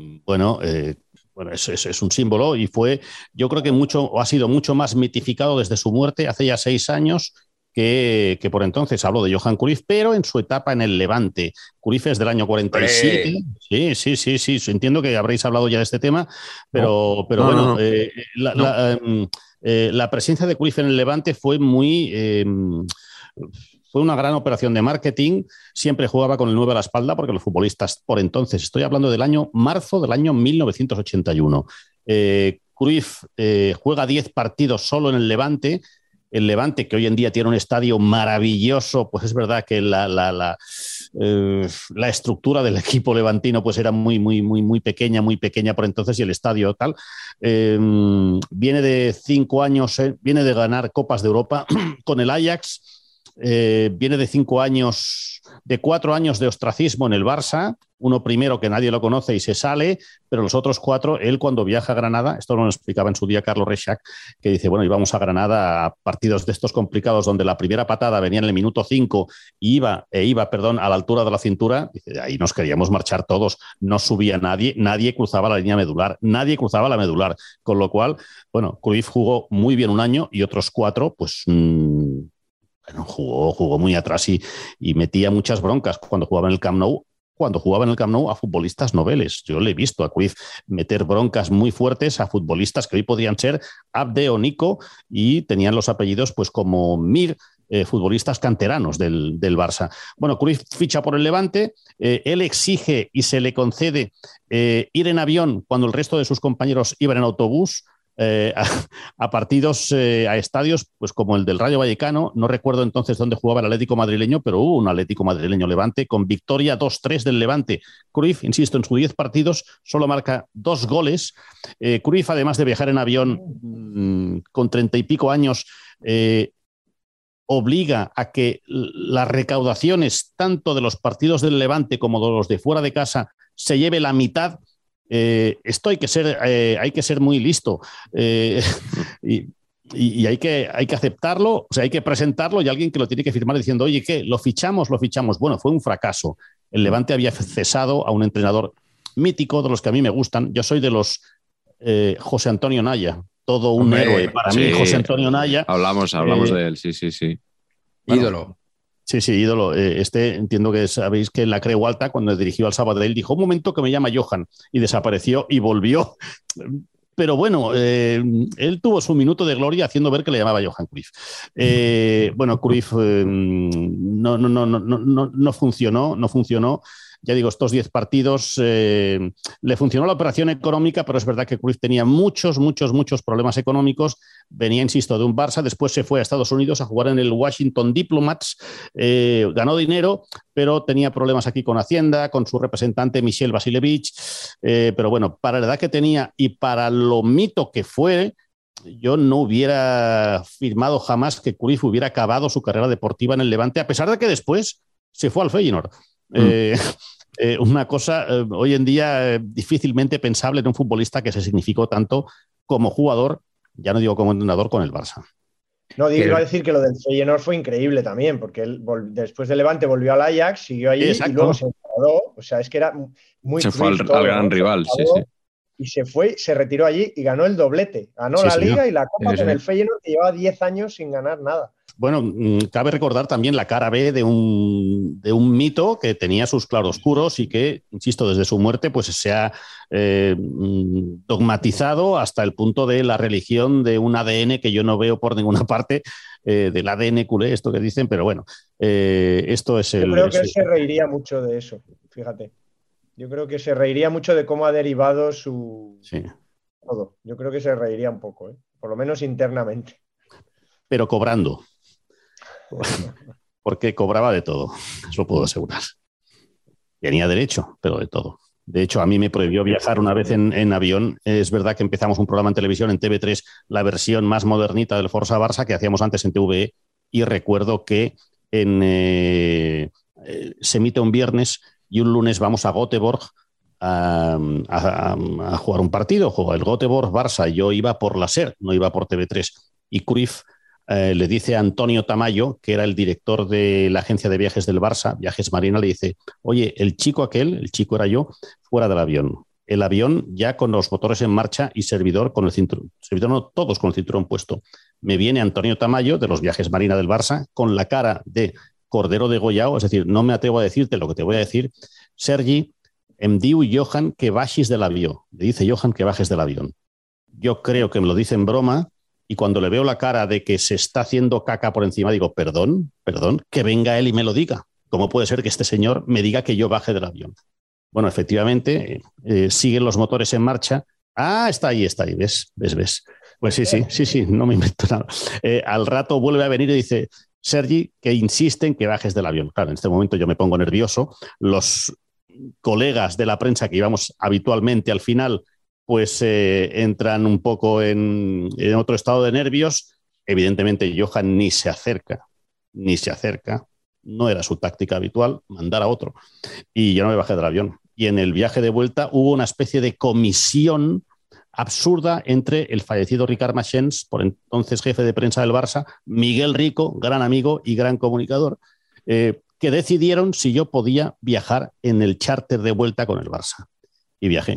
es un símbolo y yo creo que ha sido mucho más mitificado desde su muerte hace ya 6 años que por entonces. Hablo de Johan Cruyff, pero en su etapa en el Levante. Cruyff es del año 47. Sí. Entiendo que habréis hablado ya de este tema, pero bueno. La presencia de Cruyff en el Levante fue fue una gran operación de marketing. Siempre jugaba con el 9 a la espalda porque los futbolistas por entonces, estoy hablando del marzo del año 1981. Cruyff juega 10 partidos solo en el Levante. El Levante, que hoy en día tiene un estadio maravilloso, pues es verdad que la estructura del equipo levantino pues era muy pequeña por entonces, y el estadio tal. Viene de 5 años, viene de ganar Copas de Europa con el Ajax. Viene de 5 años, de 4 años de ostracismo en el Barça, uno primero que nadie lo conoce y se sale, pero los otros 4, él cuando viaja a Granada, esto lo explicaba en su día Carlos Reixac, que dice, bueno, íbamos a Granada a partidos de estos complicados donde la primera patada venía en el minuto 5 y iba a la altura de la cintura, dice, ahí nos queríamos marchar todos, no subía nadie cruzaba la línea medular, con lo cual, bueno, Cruyff jugó muy bien un año y otros 4, pues... jugó muy atrás y metía muchas broncas cuando jugaba en el Camp Nou. A futbolistas noveles. Yo le he visto a Cruyff meter broncas muy fuertes a futbolistas que hoy podrían ser Abde o Nico y tenían los apellidos pues como Mir, futbolistas canteranos del Barça. Bueno, Cruyff ficha por el Levante, él exige y se le concede ir en avión cuando el resto de sus compañeros iban en autobús. A partidos, a estadios pues como el del Rayo Vallecano. No recuerdo entonces dónde jugaba el Atlético madrileño, pero hubo un Atlético madrileño Levante con victoria 2-3 del Levante. Cruyff, insisto, en sus 10 partidos solo marca 2 goles. Cruyff, además de viajar en avión con 30 y pico años, obliga a que las recaudaciones tanto de los partidos del Levante como de los de fuera de casa se lleve la mitad. Esto hay que ser muy listo y hay que aceptarlo, o sea, hay que presentarlo y alguien que lo tiene que firmar diciendo, oye, ¿qué? ¿Lo fichamos? Bueno, fue un fracaso. El Levante había cesado a un entrenador mítico de los que a mí me gustan. Yo soy de los José Antonio Naya, todo un héroe para mí, José Antonio Naya. Hablamos de él, sí. Bueno, ídolo. Sí, ídolo. Entiendo que sabéis que en la Creu Alta, cuando dirigió al Sabadell, dijo un momento que me llama Johan y desapareció y volvió. Pero bueno, él tuvo su minuto de gloria haciendo ver que le llamaba Johan Cruyff. Bueno, Cruyff no funcionó. Ya digo, estos 10 partidos le funcionó la operación económica, pero es verdad que Cruyff tenía muchos problemas económicos. Venía, insisto, de un Barça, después se fue a Estados Unidos a jugar en el Washington Diplomats, ganó dinero, pero tenía problemas aquí con Hacienda, con su representante Michel Vasilevich, pero bueno, para la edad que tenía y para lo mito que fue, yo no hubiera firmado jamás que Cruyff hubiera acabado su carrera deportiva en el Levante, a pesar de que después se fue al Feyenoord. Una cosa hoy en día difícilmente pensable en un futbolista que se significó tanto como jugador, ya no digo como entrenador, con el Barça. No, iba a decir que lo del Feyenoord fue increíble también, porque él después de Levante volvió al Ajax, siguió allí. Exacto. Y luego se enfadó. O sea, es que era muy... Se fue al gran rival, sí. Y se fue, se retiró allí y ganó el doblete. Ganó la Liga y la Copa con el Feyenoord, que llevaba 10 años sin ganar nada. Bueno, cabe recordar también la cara B de un mito que tenía sus claroscuros y que, insisto, desde su muerte pues se ha dogmatizado hasta el punto de la religión de un ADN que yo no veo por ninguna parte, del ADN culé, esto que dicen, pero bueno, esto es el... Yo creo que él se reiría mucho de eso, fíjate. Yo creo que se reiría mucho de cómo ha derivado su... Sí. Todo. Yo creo que se reiría un poco, por lo menos internamente. pero cobrando. Porque cobraba de todo, eso puedo asegurar. Tenía derecho, pero de todo. De hecho, a mí me prohibió viajar una vez en avión. Es verdad que empezamos un programa en televisión, en TV3, la versión más modernita del Forza Barça que hacíamos antes en TVE, y recuerdo que se emite un viernes y un lunes vamos a Göteborg a jugar un partido. Juega el Göteborg-Barça. Yo iba por la SER, no iba por TV3. Y Cruyff le dice a Antonio Tamayo, que era el director de la agencia de viajes del Barça, Viajes Marina, le dice: oye, el chico era yo, fuera del avión. El avión ya con los motores en marcha y servidor con el cinturón. Servidor no, todos con el cinturón puesto. Me viene Antonio Tamayo, de los Viajes Marina del Barça, con la cara de cordero degollado, es decir, no me atrevo a decirte lo que te voy a decir. Sergi, em diu Johan que bajes del avión. Le dice Johan que bajes del avión. Yo creo que me lo dice en broma, y cuando le veo la cara de que se está haciendo caca por encima, digo, perdón, que venga él y me lo diga. ¿Cómo puede ser que este señor me diga que yo baje del avión? Bueno, efectivamente, siguen los motores en marcha. Ah, está ahí, ¿ves? Pues sí, no me invento nada. Al rato vuelve a venir y dice: Sergi, que insiste en que bajes del avión. Claro, en este momento yo me pongo nervioso. Los colegas de la prensa que íbamos habitualmente al final, pues entran un poco en otro estado de nervios. Evidentemente Johan ni se acerca. No era su táctica habitual, mandar a otro. Y yo no me bajé del avión. Y en el viaje de vuelta hubo una especie de comisión absurda entre el fallecido Ricard Machens, por entonces jefe de prensa del Barça, Miguel Rico, gran amigo y gran comunicador, que decidieron si yo podía viajar en el charter de vuelta con el Barça. Y viajé.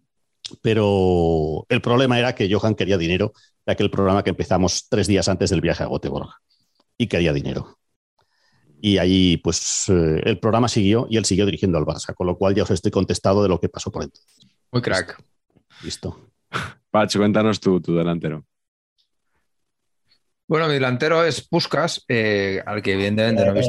Pero el problema era que Johan quería dinero de aquel programa que empezamos 3 días antes del viaje a Göteborg. Y quería dinero. Y ahí, pues, el programa siguió y él siguió dirigiendo al Barça, con lo cual ya os estoy contestado de lo que pasó por entonces. Muy crack. Listo. Pach, cuéntanos tu delantero. Bueno, mi delantero es Puskás, al que evidentemente no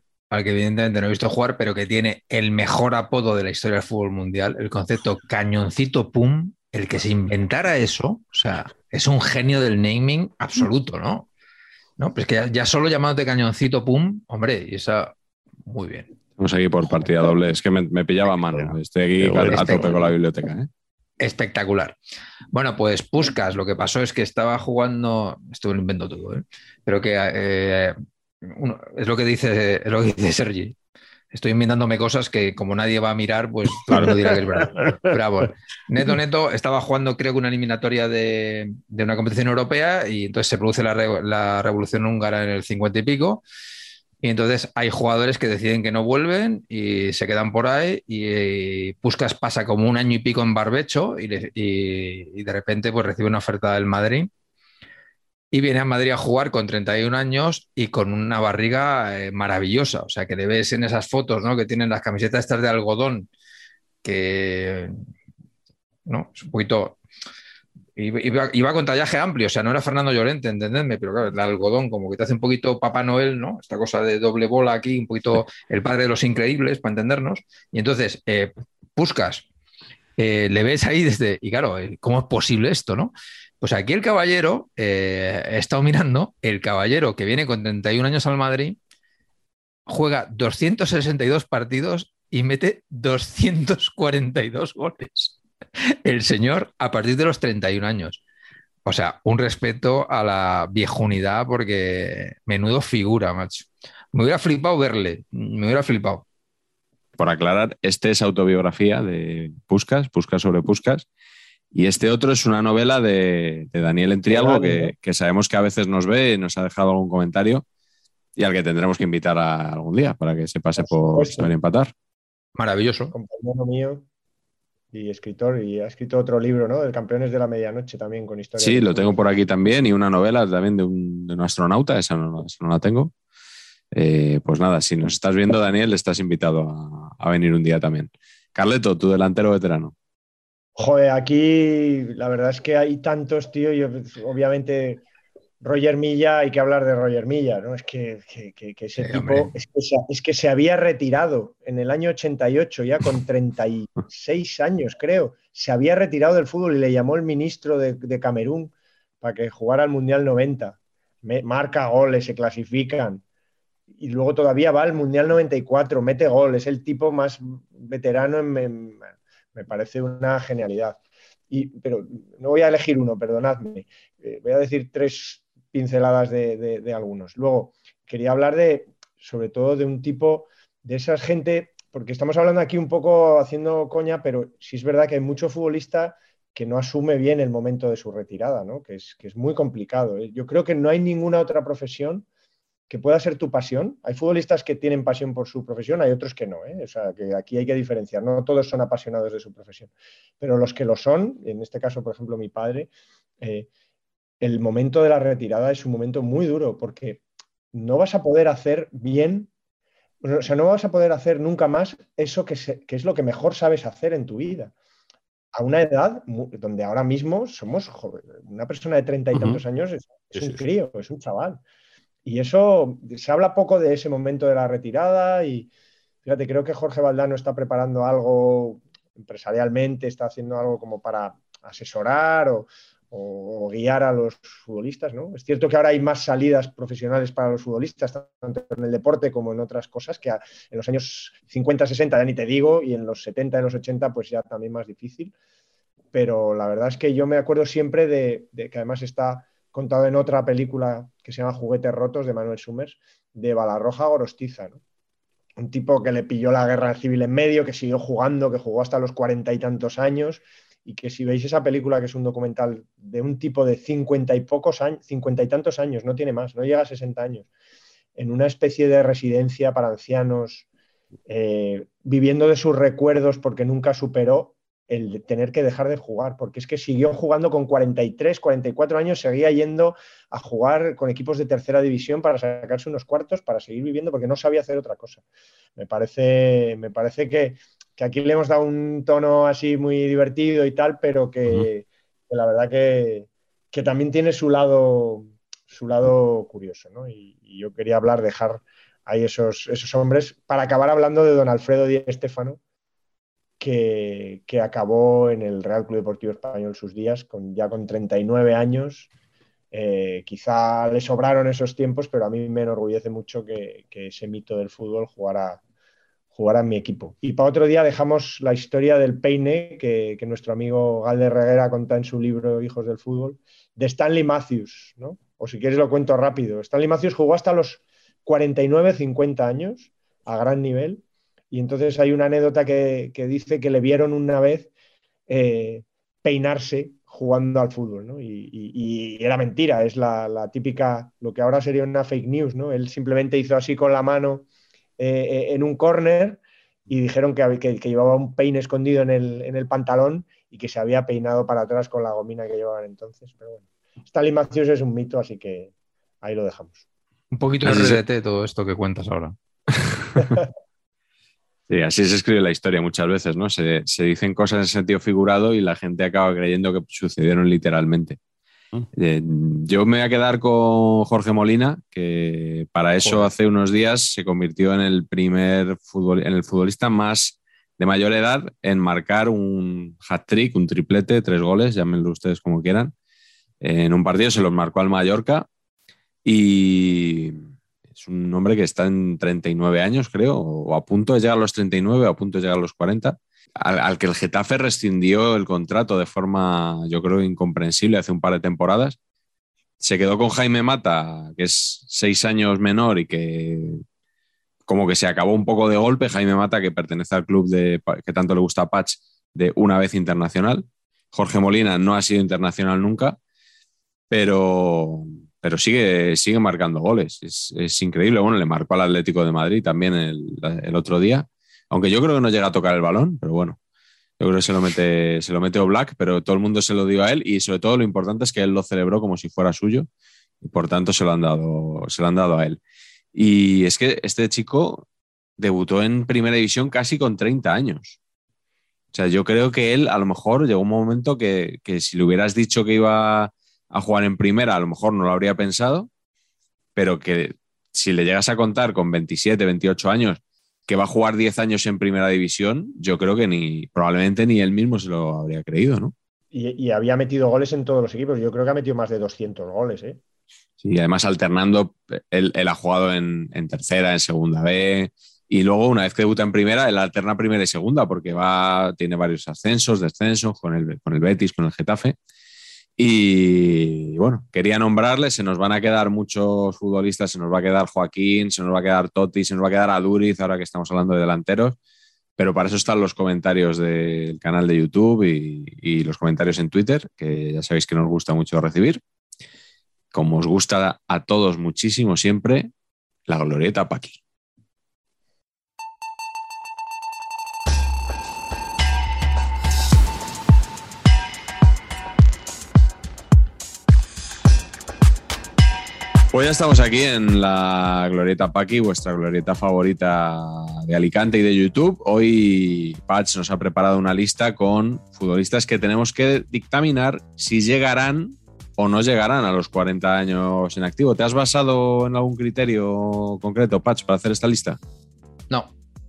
he visto jugar, pero que tiene el mejor apodo de la historia del fútbol mundial, el concepto cañoncito pum. El que se inventara eso, o sea, es un genio del naming absoluto, ¿no? No, pues que ya solo llamándote cañoncito pum, hombre, y esa, muy bien. Vamos aquí por partida doble, es que me pillaba a mano. Estoy aquí a tope con la biblioteca, ¿eh? Espectacular. Bueno, pues Puskás, lo que pasó es que estaba jugando, esto lo invento todo, pero que es lo que dice Sergi. Estoy inventándome cosas que como nadie va a mirar, pues claro, no dirá que es verdad. Pero bueno, Neto estaba jugando, creo que una eliminatoria de una competición europea, y entonces se produce la revolución húngara en el 50 y pico. Y entonces hay jugadores que deciden que no vuelven y se quedan por ahí, y Puskás pasa como 1 año y pico en barbecho y de repente pues recibe una oferta del Madrid y viene a Madrid a jugar con 31 años y con una barriga maravillosa. O sea, que le ves en esas fotos, ¿no?, que tienen las camisetas estas de algodón, que no, es un poquito... Iba con tallaje amplio, o sea, no era Fernando Llorente, entendedme, pero claro, el algodón como que te hace un poquito Papá Noel, ¿no? Esta cosa de doble bola aquí, un poquito el padre de los increíbles, para entendernos. Y entonces, Puskás, le ves ahí desde... Y claro, ¿cómo es posible esto, no? Pues aquí el caballero, he estado mirando, el caballero que viene con 31 años al Madrid, juega 262 partidos y mete 242 goles. El señor a partir de los 31 años. O sea, un respeto a la viejunidad, porque menudo figura, macho. Me hubiera flipado verle, me hubiera flipado. Por aclarar, este es autobiografía de Puskás sobre Puskás, y este otro es una novela de Daniel Entrialgo, que sabemos que a veces nos ve y nos ha dejado algún comentario, y al que tendremos que invitar algún día para que se pase por Saber Empatar. Maravilloso. Compañero mío y escritor, y ha escrito otro libro, ¿no?, del Campeones de la Medianoche, también con historia. Sí, lo tengo por aquí también, y una novela también de un astronauta, esa no la tengo. Pues nada, si nos estás viendo, Daniel, estás invitado a venir un día también. Carleto, tu delantero veterano. Joder, aquí la verdad es que hay tantos, tío. Yo, obviamente, Roger Milla, hay que hablar de Roger Milla, ¿no? Es que ese tipo es que se había retirado en el año 88, ya con 36 años, creo. Se había retirado del fútbol y le llamó el ministro de Camerún para que jugara al Mundial 90. marca goles, se clasifican. Y luego todavía va al Mundial 94, mete gol, es el tipo más veterano, me parece una genialidad. Pero no voy a elegir uno, perdonadme. Voy a decir 3 pinceladas de algunos. Luego, quería hablar sobre todo de un tipo, de esa gente, porque estamos hablando aquí un poco haciendo coña, pero sí es verdad que hay mucho futbolista que no asume bien el momento de su retirada, ¿no? Que es muy complicado. Yo creo que no hay ninguna otra profesión que pueda ser tu pasión. Hay futbolistas que tienen pasión por su profesión, hay otros que no, ¿eh? O sea, que aquí hay que diferenciar. No todos son apasionados de su profesión, pero los que lo son, en este caso, por ejemplo, mi padre, el momento de la retirada es un momento muy duro porque no vas a poder hacer bien, o sea, no vas a poder hacer nunca más eso que es lo que mejor sabes hacer en tu vida. A una edad donde ahora mismo somos una persona de 30 y tantos años es un crío, es un chaval. Y eso, se habla poco de ese momento de la retirada y fíjate, creo que Jorge Valdano está preparando algo empresarialmente, está haciendo algo como para asesorar o guiar a los futbolistas, ¿no? Es cierto que ahora hay más salidas profesionales para los futbolistas, tanto en el deporte como en otras cosas, que en los años 50, 60 ya ni te digo, y en los 70, en los 80 pues ya también más difícil. Pero la verdad es que yo me acuerdo siempre de que además está contado en otra película que se llama Juguetes rotos, de Manuel Summers, de Balarroja Gorostiza, ¿no? Un tipo que le pilló la guerra civil en medio, que siguió jugando, que jugó hasta los 40 y tantos años, y que si veis esa película, que es un documental de un tipo de 50 y tantos años, no tiene más, no llega a 60 años, en una especie de residencia para ancianos, viviendo de sus recuerdos porque nunca superó el de tener que dejar de jugar, porque es que siguió jugando con 43, 44 años, seguía yendo a jugar con equipos de tercera división para sacarse unos cuartos, para seguir viviendo, porque no sabía hacer otra cosa. Me parece que aquí le hemos dado un tono así muy divertido y tal, pero que la verdad que también tiene su lado curioso, ¿no? Y yo quería dejar ahí esos hombres, para acabar hablando de don Alfredo Di Stéfano, que acabó en el Real Club Deportivo Español sus días, ya con 39 años. Quizá le sobraron esos tiempos, pero a mí me enorgullece mucho que ese mito del fútbol jugara en mi equipo. Y para otro día dejamos la historia del peine que nuestro amigo Galder Reguera cuenta en su libro Hijos del Fútbol, de Stanley Matthews, ¿no? O si quieres lo cuento rápido. Stanley Matthews jugó hasta los 49, 50 años a gran nivel. Y entonces hay una anécdota que dice que le vieron una vez peinarse jugando al fútbol, ¿no? Y era mentira, es la típica, lo que ahora sería una fake news, ¿no? Él simplemente hizo así con la mano en un córner y dijeron que llevaba un peine escondido en el pantalón y que se había peinado para atrás con la gomina que llevaban entonces. Pero bueno, Stanley Matthews es un mito, así que ahí lo dejamos. Un poquito de RDT todo esto que cuentas ahora. Sí, así se escribe la historia muchas veces, ¿no? Se dicen cosas en sentido figurado y la gente acaba creyendo que sucedieron literalmente. Yo me voy a quedar con Jorge Molina, que para eso hace unos días se convirtió en el futbolista más de mayor edad en marcar un hat-trick, un triplete, 3 goles, llámenlo ustedes como quieran. En un partido se los marcó al Mallorca y es un hombre que está en 39 años, creo, o a punto de llegar a los 39 o a punto de llegar a los 40, al que el Getafe rescindió el contrato de forma, yo creo, incomprensible hace un par de temporadas. Se quedó con Jaime Mata, que es 6 años menor y que como que se acabó un poco de golpe. Jaime Mata, que pertenece al club que tanto le gusta a Patch, de una vez internacional. Jorge Molina no ha sido internacional nunca, pero sigue marcando goles. Es increíble. Bueno, le marcó al Atlético de Madrid también el otro día, aunque yo creo que no llega a tocar el balón, pero bueno, yo creo que se lo mete Oblak, pero todo el mundo se lo dio a él y sobre todo lo importante es que él lo celebró como si fuera suyo y por tanto se lo han dado a él. Y es que este chico debutó en Primera División casi con 30 años. O sea, yo creo que él a lo mejor llegó un momento que si le hubieras dicho que iba a jugar en primera, a lo mejor no lo habría pensado, pero que si le llegas a contar con 27, 28 años que va a jugar 10 años en Primera División, yo creo que probablemente ni él mismo se lo habría creído, ¿no? Y había metido goles en todos los equipos. Yo creo que ha metido más de 200 goles, ¿eh? Y además alternando, él ha jugado en tercera, en segunda B, y luego una vez que debuta en primera, él alterna primera y segunda porque tiene varios ascensos, descensos con el Betis, con el Getafe. Y bueno, quería nombrarle, se nos van a quedar muchos futbolistas, se nos va a quedar Joaquín, se nos va a quedar Totti, se nos va a quedar Aduriz, ahora que estamos hablando de delanteros, pero para eso están los comentarios del canal de YouTube y los comentarios en Twitter, que ya sabéis que nos gusta mucho recibir. Como os gusta a todos muchísimo siempre, la glorieta Paqui. Pues ya estamos aquí en la glorieta Paqui, vuestra glorieta favorita de Alicante y de YouTube. Hoy Patch nos ha preparado una lista con futbolistas que tenemos que dictaminar si llegarán o no llegarán a los 40 años en activo. ¿Te has basado en algún criterio concreto, Patch, para hacer esta lista? No.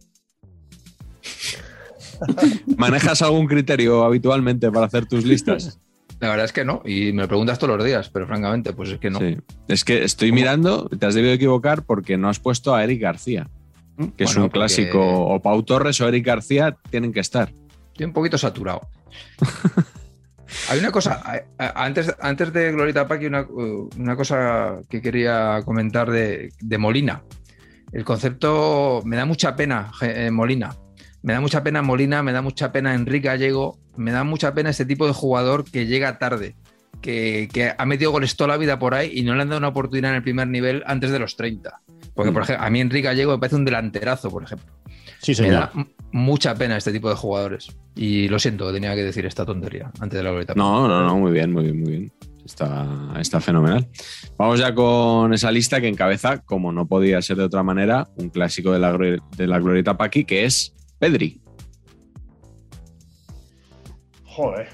¿Manejas algún criterio habitualmente para hacer tus listas? La verdad es que no, y me lo preguntas todos los días, pero francamente, pues es que no. Sí. Es que estoy mirando, te has debido equivocar porque no has puesto a Eric García, que es un clásico. O Pau Torres o Eric García tienen que estar. Estoy un poquito saturado. Hay una cosa, antes de Glorieta Paqui, una cosa que quería comentar de Molina. El concepto, me da mucha pena Molina. Me da mucha pena Molina, me da mucha pena Enrique Gallego, me da mucha pena este tipo de jugador que llega tarde, que ha metido goles toda la vida por ahí y no le han dado una oportunidad en el primer nivel antes de los 30. Porque, por ejemplo, a mí Enrique Gallego me parece un delanterazo, por ejemplo. Sí, señor. Me da mucha pena este tipo de jugadores. Y lo siento, tenía que decir esta tontería antes de la Glorieta. No, muy bien. Está fenomenal. Vamos ya con esa lista que encabeza, como no podía ser de otra manera, un clásico de la Glorieta Paqui, que es Pedri. Joder.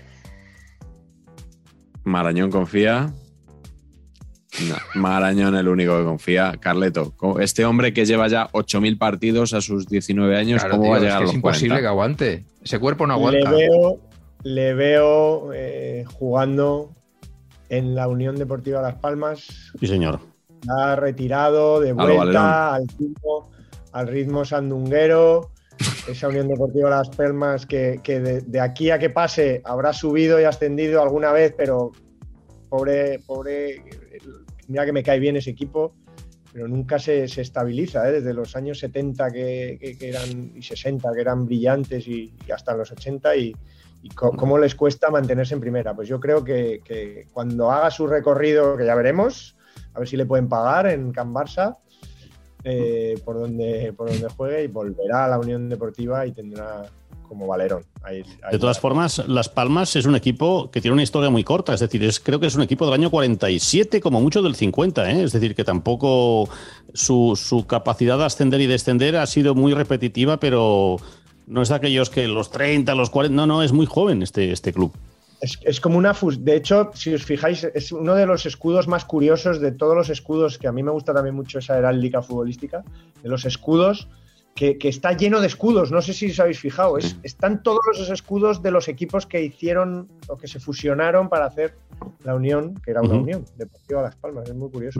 Marañón confía. No, Marañón el único que confía. Carleto, este hombre que lleva ya 8.000 partidos a sus 19 años, claro, ¿cómo va a llegar a los 40? Es imposible que aguante. Ese cuerpo no aguanta. Le veo jugando en la Unión Deportiva Las Palmas. Sí, señor. Ha retirado de vuelta al ritmo sandunguero. Esa Unión Deportiva Las Palmas que de aquí a que pase habrá subido y ascendido alguna vez, pero pobre, mira que me cae bien ese equipo, pero nunca se estabiliza, desde los años 70 que eran, y 60 que eran brillantes y hasta los 80 y cómo les cuesta mantenerse en primera. Pues yo creo que cuando haga su recorrido, que ya veremos, a ver si le pueden pagar en Can Barça, por donde juegue, y volverá a la Unión Deportiva y tendrá como Valerón. Ahí de todas formas, Las Palmas es un equipo que tiene una historia muy corta, es decir, creo que es un equipo del año 47, como mucho del 50, es decir, que tampoco su capacidad de ascender y descender ha sido muy repetitiva, pero no es de aquellos que los 30, los 40, no, es muy joven este club. Es como una de hecho, si os fijáis, es uno de los escudos más curiosos de todos los escudos, que a mí me gusta también mucho esa heráldica futbolística, de los escudos, que está lleno de escudos, no sé si os habéis fijado, están todos los escudos de los equipos que hicieron o que se fusionaron para hacer la Unión, que era una Unión Deportiva Las Palmas, es muy curioso.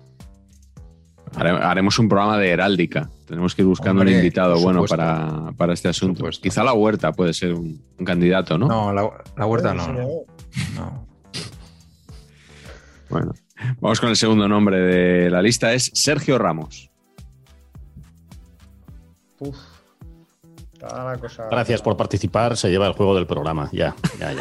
Haremos un programa de heráldica. Tenemos que ir buscando un invitado bueno para este asunto. Quizá la Huerta puede ser un candidato, ¿no? No, la Huerta no. Bueno, vamos con el segundo nombre de la lista. Es Sergio Ramos. Está la cosa... Gracias por participar. Se lleva el juego del programa. Ya.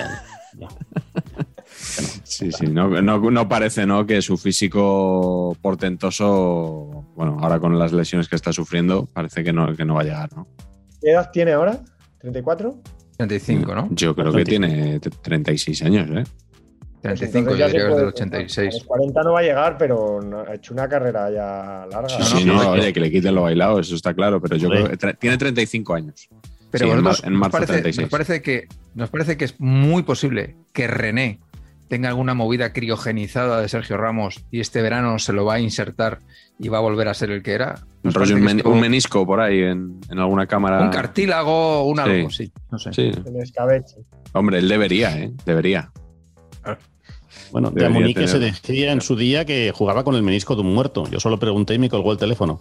Sí, no parece, ¿no?, que su físico portentoso, bueno, ahora con las lesiones que está sufriendo, parece que no va a llegar, ¿no? ¿Qué edad tiene ahora? ¿34? 35, ¿no? Yo creo que tiene 36 años, ¿eh? 35, yo diría que es del 86. A los 40 no va a llegar, pero ha hecho una carrera ya larga. Sí, oye, que le quiten lo bailado, eso está claro, pero yo creo que tiene 35 años. Pero sí, vosotros, en marzo 36. Nos parece que es muy posible que René tenga alguna movida criogenizada de Sergio Ramos y este verano se lo va a insertar y va a volver a ser el que era. Un menisco por ahí en alguna cámara. Un cartílago, un algo, sí. No sé. Sí. En escabeche. Hombre, él debería. Bueno, de Amunique se decía en su día que jugaba con el menisco de un muerto. Yo solo pregunté y me colgó el teléfono.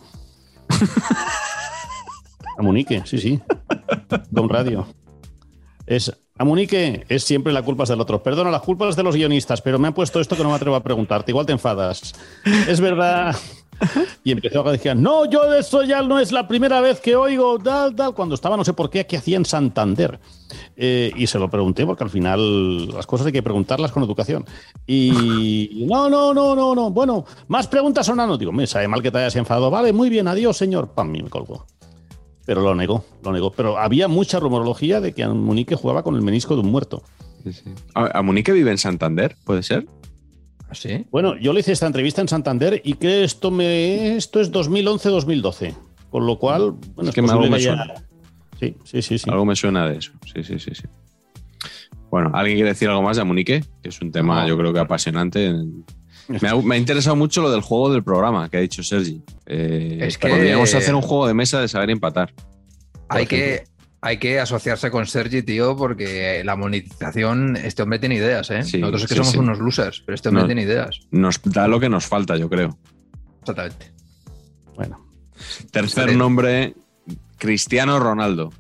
Amunique, sí. Con radio. Amunique es siempre la culpa del otro. Perdona, las culpas de los guionistas, pero me han puesto esto que no me atrevo a preguntarte. Igual te enfadas. Es verdad. Y empezó a decir, no, yo eso ya no es la primera vez que oigo, tal, cuando estaba, no sé por qué, aquí hacía en Santander. Y se lo pregunté, porque al final las cosas hay que preguntarlas con educación. Y no. Bueno, más preguntas o no. Digo, me sabe mal que te hayas enfadado. Vale, muy bien, adiós, señor. Pam, y me colgó. Pero lo negó. Pero había mucha rumorología de que Amunique jugaba con el menisco de un muerto. Sí. ¿Amunique vive en Santander? ¿Puede ser? ¿Sí? Bueno, yo le hice esta entrevista en Santander y que esto es 2011-2012. Con lo cual, bueno, es que algo me suena. Sí. Algo me suena de eso. Sí. Bueno, ¿alguien quiere decir algo más de Amunique? Que es un tema, yo creo que apasionante. Me ha interesado mucho lo del juego del programa que ha dicho Sergi. Es que podríamos hacer un juego de mesa de saber empatar. Hay que asociarse con Sergi, tío, porque la monetización, este hombre tiene ideas, ¿eh? Sí, nosotros es que somos unos losers, pero este hombre tiene ideas. Nos da lo que nos falta, yo creo. Exactamente. Bueno. Tercer nombre, Cristiano Ronaldo.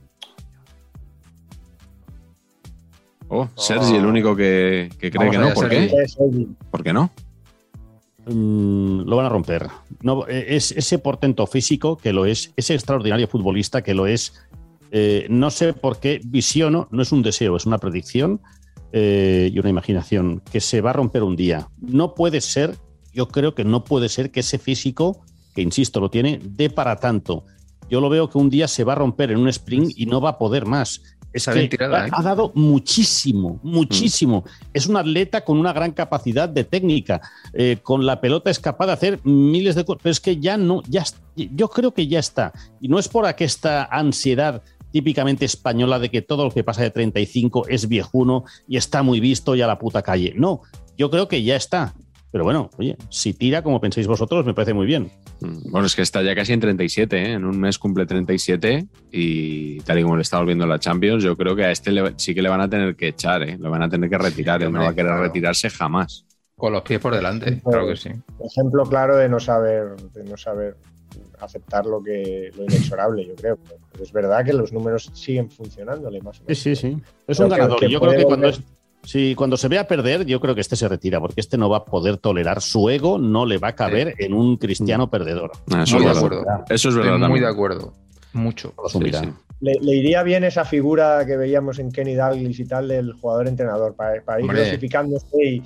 Sergi, el único que cree que no. ¿Por qué? ¿Por qué no? Lo van a romper. No, es ese portento físico que lo es, ese extraordinario futbolista que lo es. No sé por qué visiono, no es un deseo, es una predicción y una imaginación que se va a romper un día. No puede ser, yo creo que no puede ser que ese físico, que insisto, lo tiene, dé para tanto. Yo lo veo que un día se va a romper en un sprint y no va a poder más. Es que ha dado muchísimo. Es un atleta con una gran capacidad de técnica. Con la pelota es capaz de hacer miles de cosas. Pero es que yo creo que ya está. Y no es por aquesta ansiedad típicamente española de que todo lo que pasa de 35 es viejuno y está muy visto y a la puta calle. No, yo creo que ya está. Pero bueno, oye, si tira como pensáis vosotros, me parece muy bien. Bueno, es que está ya casi en 37, ¿eh? En un mes cumple 37 y tal y como le está volviendo la Champions, yo creo que a este sí que le van a tener que echar, ¿eh? Lo van a tener que retirar, él no va a querer retirarse jamás. Con los pies por delante, claro que sí. Ejemplo claro de no saber aceptar lo inexorable, yo creo. Pero es verdad que los números siguen funcionándole más o menos. Sí. Es un ganador. Yo creo que cuando se vea perder, yo creo que este se retira, porque este no va a poder tolerar, su ego no le va a caber en un cristiano perdedor. Eso es verdad. Eso es verdad. Estoy muy de acuerdo. Mucho. Sí. Le iría bien esa figura que veíamos en Kenny Dalglish y tal del jugador-entrenador, para ir dosificándose y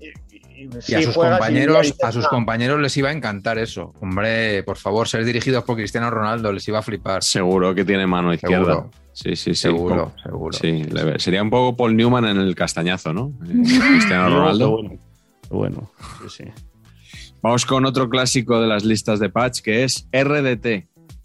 a sus compañeros les iba a encantar eso. Hombre, por favor, ser dirigidos por Cristiano Ronaldo les iba a flipar. Seguro que tiene mano izquierda. Sí. Seguro. Sí, sería un poco Paul Newman en el castañazo, ¿no? Cristiano Ronaldo. Bueno, sí. Vamos con otro clásico de las listas de Patch, que es RDT.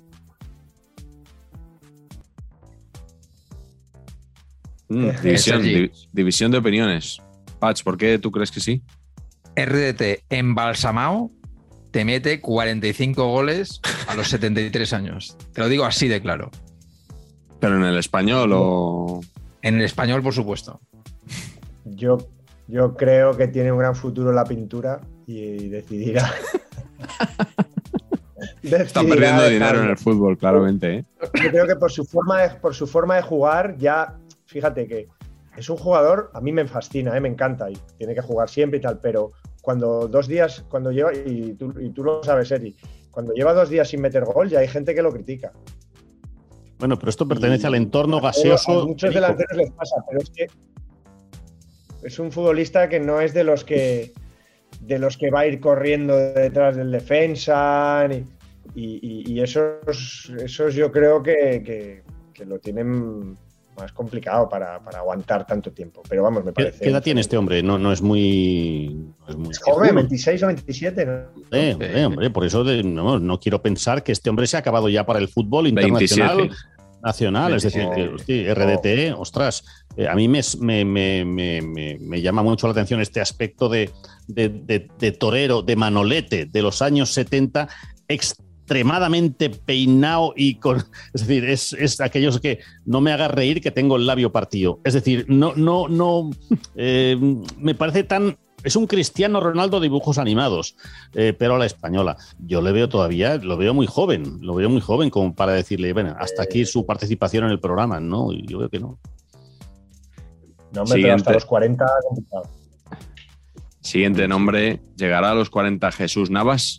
División de opiniones. Patch, ¿por qué tú crees que sí? RDT embalsamado te mete 45 goles a los 73 años. Te lo digo así de claro. ¿Pero en el español o...? En el español, por supuesto. Yo creo que tiene un gran futuro en la pintura y decidirá... Está perdiendo dinero en el fútbol, claramente, ¿eh? Yo creo que por su forma de jugar ya... Fíjate que es un jugador, a mí me fascina, me encanta y tiene que jugar siempre y tal, pero cuando lleva, y tú lo sabes, Eri, cuando lleva 2 días sin meter gol ya hay gente que lo critica. Bueno, pero esto pertenece al entorno gaseoso. A muchos delanteros les pasa, pero es que es un futbolista que no es de los que va a ir corriendo detrás del defensa y esos yo creo que lo tienen más complicado para aguantar tanto tiempo. Pero vamos, me parece... ¿Qué edad tiene este hombre? No es muy... Es joven, 26 o 27, ¿no? Hombre, por eso no quiero pensar que este hombre se ha acabado ya para el fútbol internacional, 27. Nacional, 27. Es decir, RDT, ostras, a mí me llama mucho la atención este aspecto de torero, de manolete de los años 70, extremadamente peinado y con... Es decir, es aquellos que no me hagas reír que tengo el labio partido. Es decir, me parece tan... Es un Cristiano Ronaldo de dibujos animados, pero a la española. Yo le veo todavía, lo veo muy joven como para decirle, bueno, hasta aquí su participación en el programa, ¿no? Y yo veo que no. No, hombre, pero hasta los 40 complicado. Siguiente nombre, ¿llegará a los 40 Jesús Navas?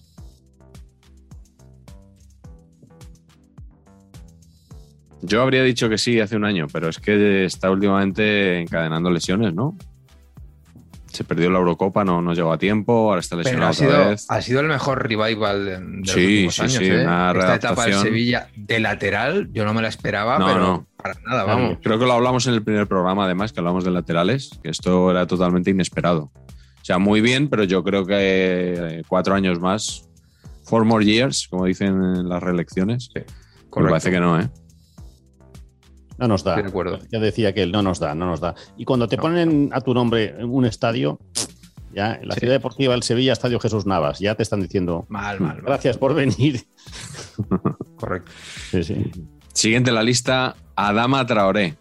Yo habría dicho que sí hace un año, pero es que está últimamente encadenando lesiones, ¿no? Se perdió la Eurocopa, no llegó a tiempo, ahora está lesionado otra vez. Ha sido el mejor revival de los últimos años. Sí, esta etapa de Sevilla de lateral, yo no me la esperaba, pero para nada, vamos. Creo que lo hablamos en el primer programa, además, que hablamos de laterales, que esto era totalmente inesperado. O sea, muy bien, pero yo creo que 4 años más, 4 more years, como dicen en las reelecciones, me parece que no, ¿eh? No nos da. Ya decía que él no nos da. Y cuando te ponen a tu nombre en un estadio, ya en la Ciudad Deportiva del Sevilla, Estadio Jesús Navas, ya te están diciendo mal. Gracias por venir. Correcto. Sí. Siguiente en la lista, Adama Traoré.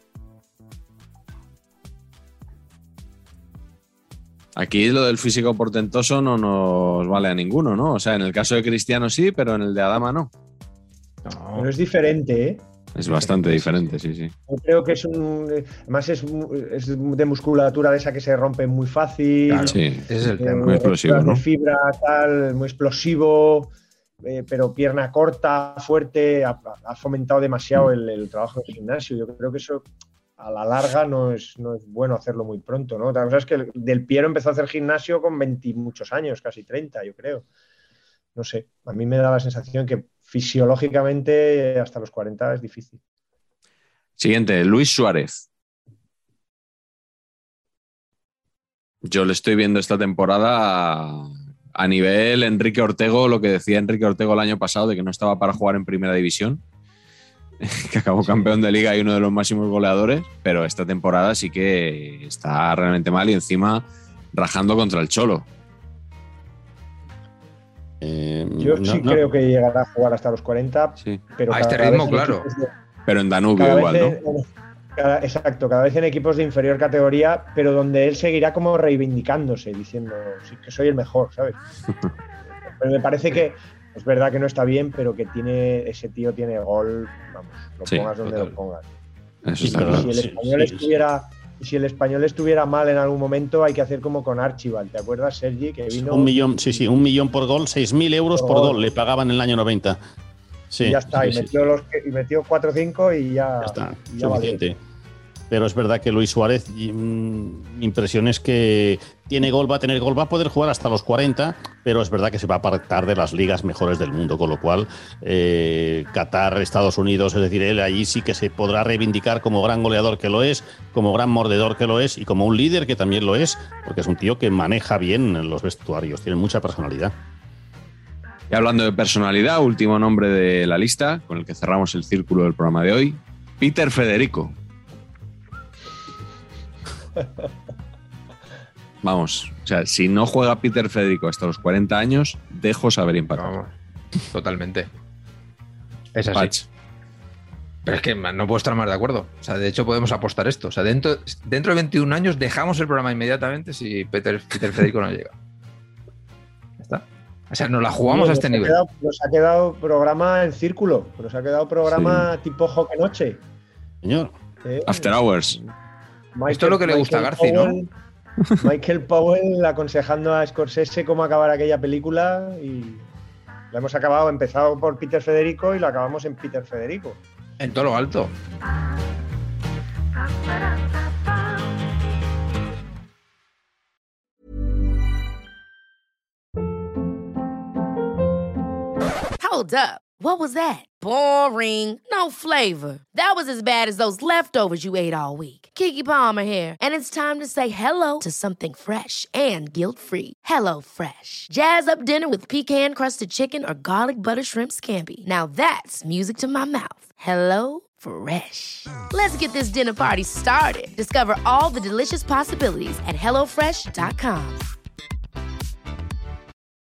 Aquí lo del físico portentoso no nos vale a ninguno, ¿no? O sea, en el caso de Cristiano sí, pero en el de Adama no. Pero es diferente, ¿eh? Es bastante diferente, sí. Yo creo que además es de musculatura de esa que se rompe muy fácil. Claro, sí, ese es el tema. Muy explosivo, ¿no? De fibra, tal, muy explosivo, pero pierna corta, fuerte. Ha fomentado demasiado el trabajo en el gimnasio. Yo creo que eso a la larga no es bueno hacerlo muy pronto, ¿no? Otra cosa es que Del Piero empezó a hacer gimnasio con 20 y muchos años, casi 30, yo creo. No sé, a mí me da la sensación que fisiológicamente hasta los 40 es difícil. Siguiente, Luis Suárez. Yo le estoy viendo esta temporada a nivel Enrique Ortego, lo que decía Enrique Ortego el año pasado de que no estaba para jugar en primera división, que acabó campeón de liga y uno de los máximos goleadores, pero esta temporada sí que está realmente mal y encima rajando contra el Cholo. Yo creo que llegará a jugar hasta los 40, pero a este ritmo, claro. Pero en Danubio igual, ¿no? Exacto, cada vez en equipos de inferior categoría, pero donde él seguirá como reivindicándose, diciendo sí, que soy el mejor, ¿sabes? Pero me parece que es verdad que no está bien, pero que ese tío tiene gol, vamos, lo pongas donde lo pongas. Eso está claro. Si el español estuviera mal en algún momento, hay que hacer como con Archibald, ¿te acuerdas, Sergi? Que vino 1 millón, 1 millón por gol, 6.000 euros por gol, le pagaban en el año 90. Sí, y ya está, metió 4 o 5 y ya está, suficiente. Vale. Pero es verdad que Luis Suárez, mi impresión es que tiene gol, va a tener gol, va a poder jugar hasta los 40, pero es verdad que se va a apartar de las ligas mejores del mundo, con lo cual Qatar, Estados Unidos, es decir, él allí sí que se podrá reivindicar como gran goleador que lo es, como gran mordedor que lo es y como un líder que también lo es, porque es un tío que maneja bien los vestuarios, tiene mucha personalidad. Y hablando de personalidad, último nombre de la lista, con el que cerramos el círculo del programa de hoy, Peter Federico. Vamos, o sea, si no juega Peter Federico hasta los 40 años, dejo saber impacto. Totalmente. Es así. Patch. Pero es que no puedo estar más de acuerdo. O sea, de hecho podemos apostar esto. O sea, dentro de 21 años dejamos el programa inmediatamente si Peter Federico no llega. Ya está. O sea, nos la jugamos a este nivel. Nos ha quedado programa en círculo. Nos ha quedado programa tipo Hockey Noche. Señor. After Hours. Esto es lo que le gusta a Garci, ¿no? Michael Powell aconsejando a Scorsese cómo acabar aquella película y la hemos empezado por Peter Federico y lo acabamos en Peter Federico. En todo lo alto. Hold up. What was that? Boring. No flavor. That was as bad as those leftovers you ate all week. Keke Palmer here, and it's time to say hello to something fresh and guilt-free. Hello Fresh. Jazz up dinner with pecan-crusted chicken or garlic butter shrimp scampi. Now that's music to my mouth. Hello Fresh. Let's get this dinner party started. Discover all the delicious possibilities at HelloFresh.com.